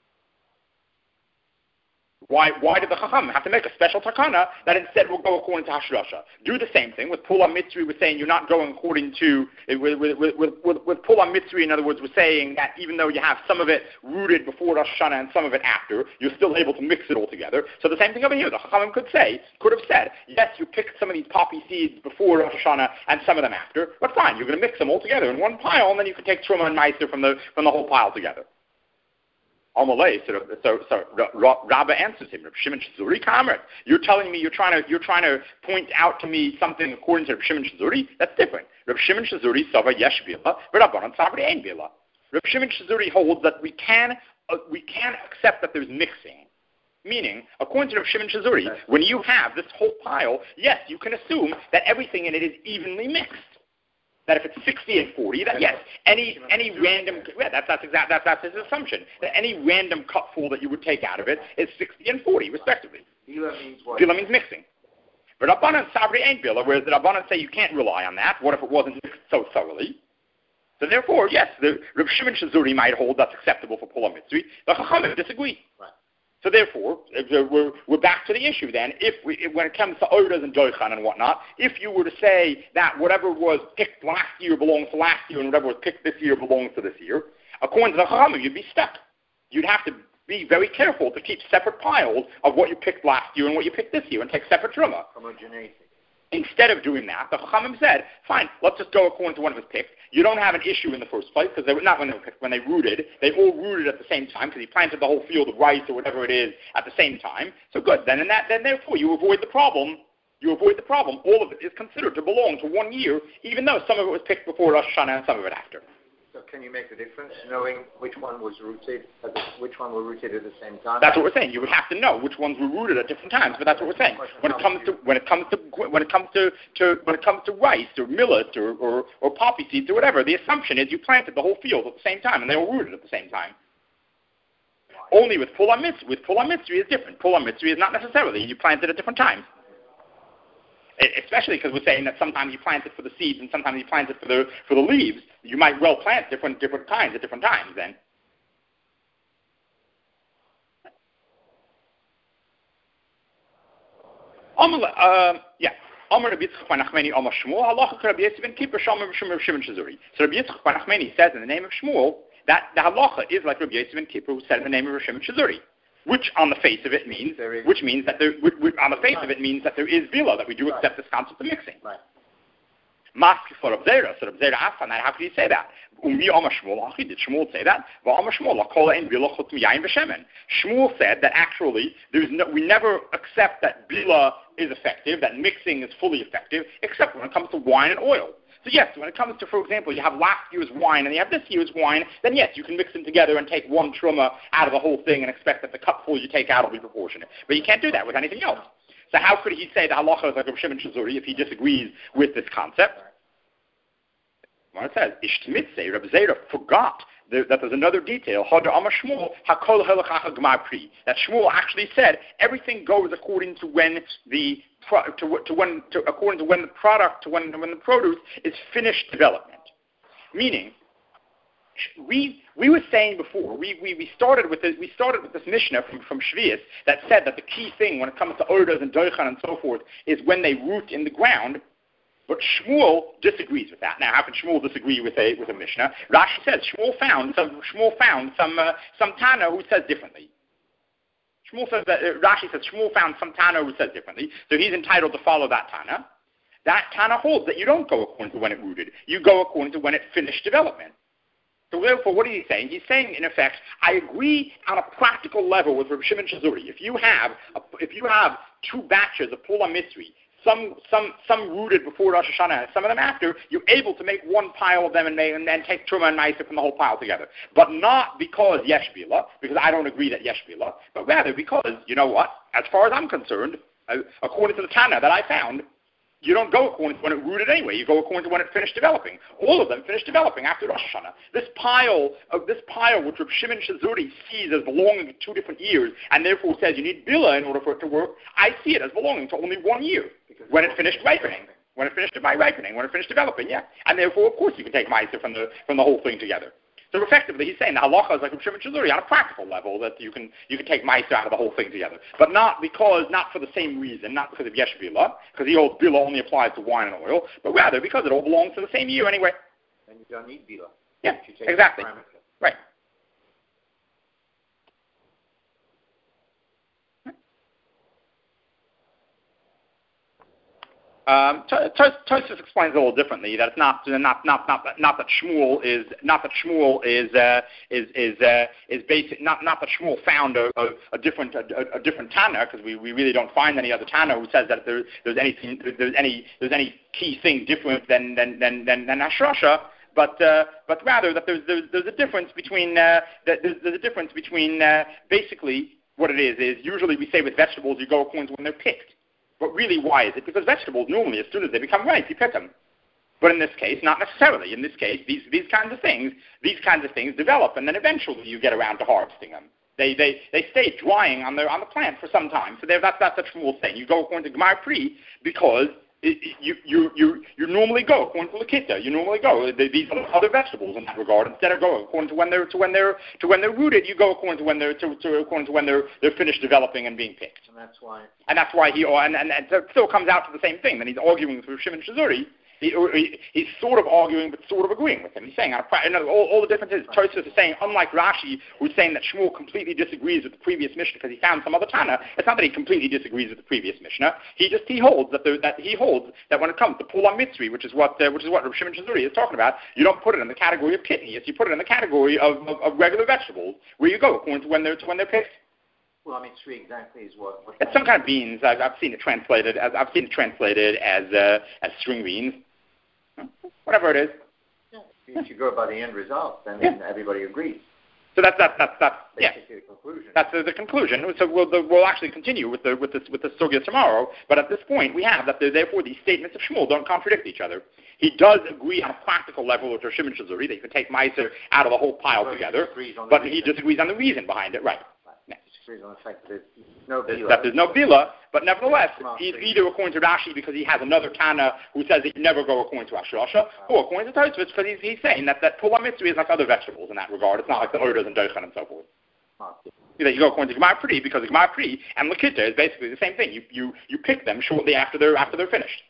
Why why did the Chacham have to make a special takana that instead will go according to Hashrasha? Do the same thing with Pul HaMitzri. We're saying you're not going according to with with with with, with, with Pul HaMitzri. In other words, we're saying that even though you have some of it rooted before Rosh Hashanah and some of it after, you're still able to mix it all together. So the same thing over here. The Chachamim could say, could have said, yes, you picked some of these poppy seeds before Rosh Hashanah and some of them after, but fine, you're going to mix them all together in one pile, and then you can take Truma and Meiser from the from the whole pile together. Amalei, so so so Rabba answers him. Shimon Shazuri, Kamrat. You're telling me you're trying to you're trying to point out to me something according to Reb Shimon Shazuri. That's different. Reb Shimon Shazuri Sava Yesh Bila, Rabbanan Sabri Ein Bila. Reb Shimon Shazuri holds that we can uh, we can accept that there's mixing. Meaning, according to Reb Shimon Shazuri, when you have this whole pile, yes, you can assume that everything in it is evenly mixed. That if it's sixty and forty, that yes, any any random, yeah, that's that's exact, that's that's his assumption. That any random cupful that you would take out of it is sixty and forty, respectively. Bila means what? Bila means mixing. But Rabbanan Sabri ain't Bila, whereas the Rabbanan say you can't rely on that. What if it wasn't mixed so thoroughly? So therefore, yes, the Reb Shimon Shazuri might hold that's acceptable for Pul HaMitzri. The Chachamim disagree. Right. So therefore, we're, we're back to the issue then. If we, when it comes to odas and doichan and whatnot, if you were to say that whatever was picked last year belongs to last year and whatever was picked this year belongs to this year, according to the Chachamim, you'd be stuck. You'd have to be very careful to keep separate piles of what you picked last year and what you picked this year and take separate truma. Homogeneity. Instead of doing that, the Chachamim said, fine, let's just go according to when it was picked. You don't have an issue in the first place, because they were not when they were picked, when they rooted. They all rooted at the same time, because he planted the whole field of rice or whatever it is at the same time. So good, then in that, then therefore you avoid the problem. You avoid the problem. All of it is considered to belong to one year, even though some of it was picked before Rosh Hashanah and some of it after. So can you make the difference, knowing which one was rooted, at the, which one were rooted at the same time? That's what we're saying. You would have to know which ones were rooted at different times, but that's what we're saying. When it comes to when it comes to when it comes to, to when it comes to rice or millet or, or, or poppy seeds or whatever, the assumption is you planted the whole field at the same time and they were rooted at the same time. Only with Pul HaMitzri, with Pul HaMitzri is different. Pul HaMitzri is not necessarily you planted at different times. Especially because we're saying that sometimes you plant it for the seeds and sometimes you plant it for the for the leaves. You might well plant different different kinds at different times then. Uh, yeah. So Rabbi Yitzchak Bar Nachmani says in the name of Shmuel that the halacha is like Rabbi Yossi ben Kippur who said in the name of Rabbi Shimon Shazuri. Which, on the face of it, means which means that there, which, which, on the face of it means that there is bila, that we do accept this concept of mixing. Right. Mask for Rav Zera, so Rav Zera asked on that, how could he say that? Umi Amar Shmuel, did Shmuel say that? Well, Amar Shmuel, Lakola in Bila Chut Miyayin V'Shemen. Shmuel said that actually, there's no, we never accept that Bila is effective, that mixing is fully effective, except when it comes to wine and oil. So yes, when it comes to, for example, you have last year's wine and you have this year's wine, then yes, you can mix them together and take one truma out of the whole thing and expect that the cupful you take out will be proportionate. But you can't do that with anything else. So how could he say the halacha is like Rav Shimon Shazuri if he disagrees with this concept? Well, it says, Ishtimitze, Rav Zera forgot that there's another detail, Hadar Amar Shmuel, Hakol Helachacha Gmar Pri, that Shmuel actually said everything goes according to when the to, to when to, according to when the product to when when the produce is finished development. Meaning, we we were saying before we, we, we started with this we started with this Mishnah from from Shvius that said that the key thing when it comes to ordos and doichan and so forth is when they root in the ground. But Shmuel disagrees with that. Now, how can Shmuel disagree with a with a Mishnah? Rashi says Shmuel found some Shmuel found some uh, some Tana who says differently. Shmuel says that uh, Rashi says Shmuel found some Tana who says differently, so he's entitled to follow that Tana. That Tana holds that you don't go according to when it rooted; you go according to when it finished development. So therefore, what is he saying? He's saying, in effect, I agree on a practical level with Rav Shimon Shazuri. If you have a, if you have two batches of Pula Misri, Some, some, some rooted before Rosh Hashanah, and some of them after, you're able to make one pile of them and, make, and then take Truma and Ma'aser from the whole pile together. But not because Yesh Bila, because I don't agree that Yesh Bila, but rather because, you know what, as far as I'm concerned, uh, according to the Tana that I found, you don't go according to when it rooted anyway. You go according to when it finished developing. All of them finished developing after Rosh Hashanah. This pile of this pile, which Reb Shimon Shazuri sees as belonging to two different years, and therefore says you need Bila in order for it to work, I see it as belonging to only one year. Because when it finished ripening, when it finished by ripening, when it finished developing, yeah. And therefore, of course, you can take Ma'aser from the from the whole thing together. So effectively, he's saying the halacha is like Reb Shimon Shazuri on a practical level that you can you can take Ma'aser out of the whole thing together, but not because not for the same reason, not because of Yesh Bila, because the old Bila only applies to wine and oil, but rather because it all belongs to the same year anyway. And you don't need Bila. Yeah, exactly. Right. Um, Tosfos explains a little differently that it's not not not not that, not that Shmuel is not that Shmuel is uh, is is uh, is basic not not that Shmuel found a, a, a different a, a different Tana, because we, we really don't find any other Tana who says that there, there's anything there's any there's any key thing different than than than than, than Hashrasha. But uh, but rather that there's there's, there's a difference between uh, that there's, there's a difference between uh, basically what it is is usually we say with vegetables you go according to when they're picked. But really, why is it? Because vegetables, normally, as soon as they become ripe, you pick them. But in this case, not necessarily. In this case, these these kinds of things, these kinds of things develop, and then eventually you get around to harvesting them. They they, they stay drying on the on the plant for some time. So that's that's what Shmuel's saying. You go according to Gemar Pri because it, it, you you you you normally go according to Lakita. You normally go these are other vegetables in that regard. Instead of going according to when they're to when they're to when they're rooted, you go according to when they're to, to according to when they're they're finished developing and being picked. And that's why. And that's why he and and, and it still comes out to the same thing. Then he's arguing with Shimon Shazuri. He, he, he's sort of arguing, but sort of agreeing with him. He's saying, all, all the difference is, Tosfos is saying, unlike Rashi, who's saying that Shmuel completely disagrees with the previous Mishnah because he found some other Tana. It's not that he completely disagrees with the previous Mishnah. He just he holds that there, that he holds that when it comes to Pula Mitzri, which is what uh, which is what Reb Shimon Shazuri is talking about, you don't put it in the category of kidneys. You put it in the category of, of, of regular vegetables, where you go according to when they're to when they're picked. Well, I mean, three exactly is what. what it's some kind of beans. I've, I've seen it translated as I've seen it translated as uh, as string beans. Whatever it is. Yeah. If you go by the end result, then yeah. everybody agrees. So that's that's that's that's yeah. The conclusion. That's the, the conclusion. So we'll the, we'll actually continue with the with this with the sugya tomorrow. But at this point, we have that therefore these statements of Shmuel don't contradict each other. He does agree on a practical level with Shimon Shazuri that you can take Ma'aser out of the whole pile so together, but he disagrees on the reason behind it. Right. right. He disagrees on the fact that there's no bila. That there's no bila, but nevertheless, he's either according to Rashi because he has another Tana who says that you never go according to Ashrasha, or according to Tosfos because he's, he's saying that, that Pula Mitzri is like other vegetables in that regard. It's not like the Ordos and Doichan and so forth. That you go according to Gemar Pri because Gemar Pri and Lakita is basically the same thing. You, you, you pick them shortly after they're, after they're finished.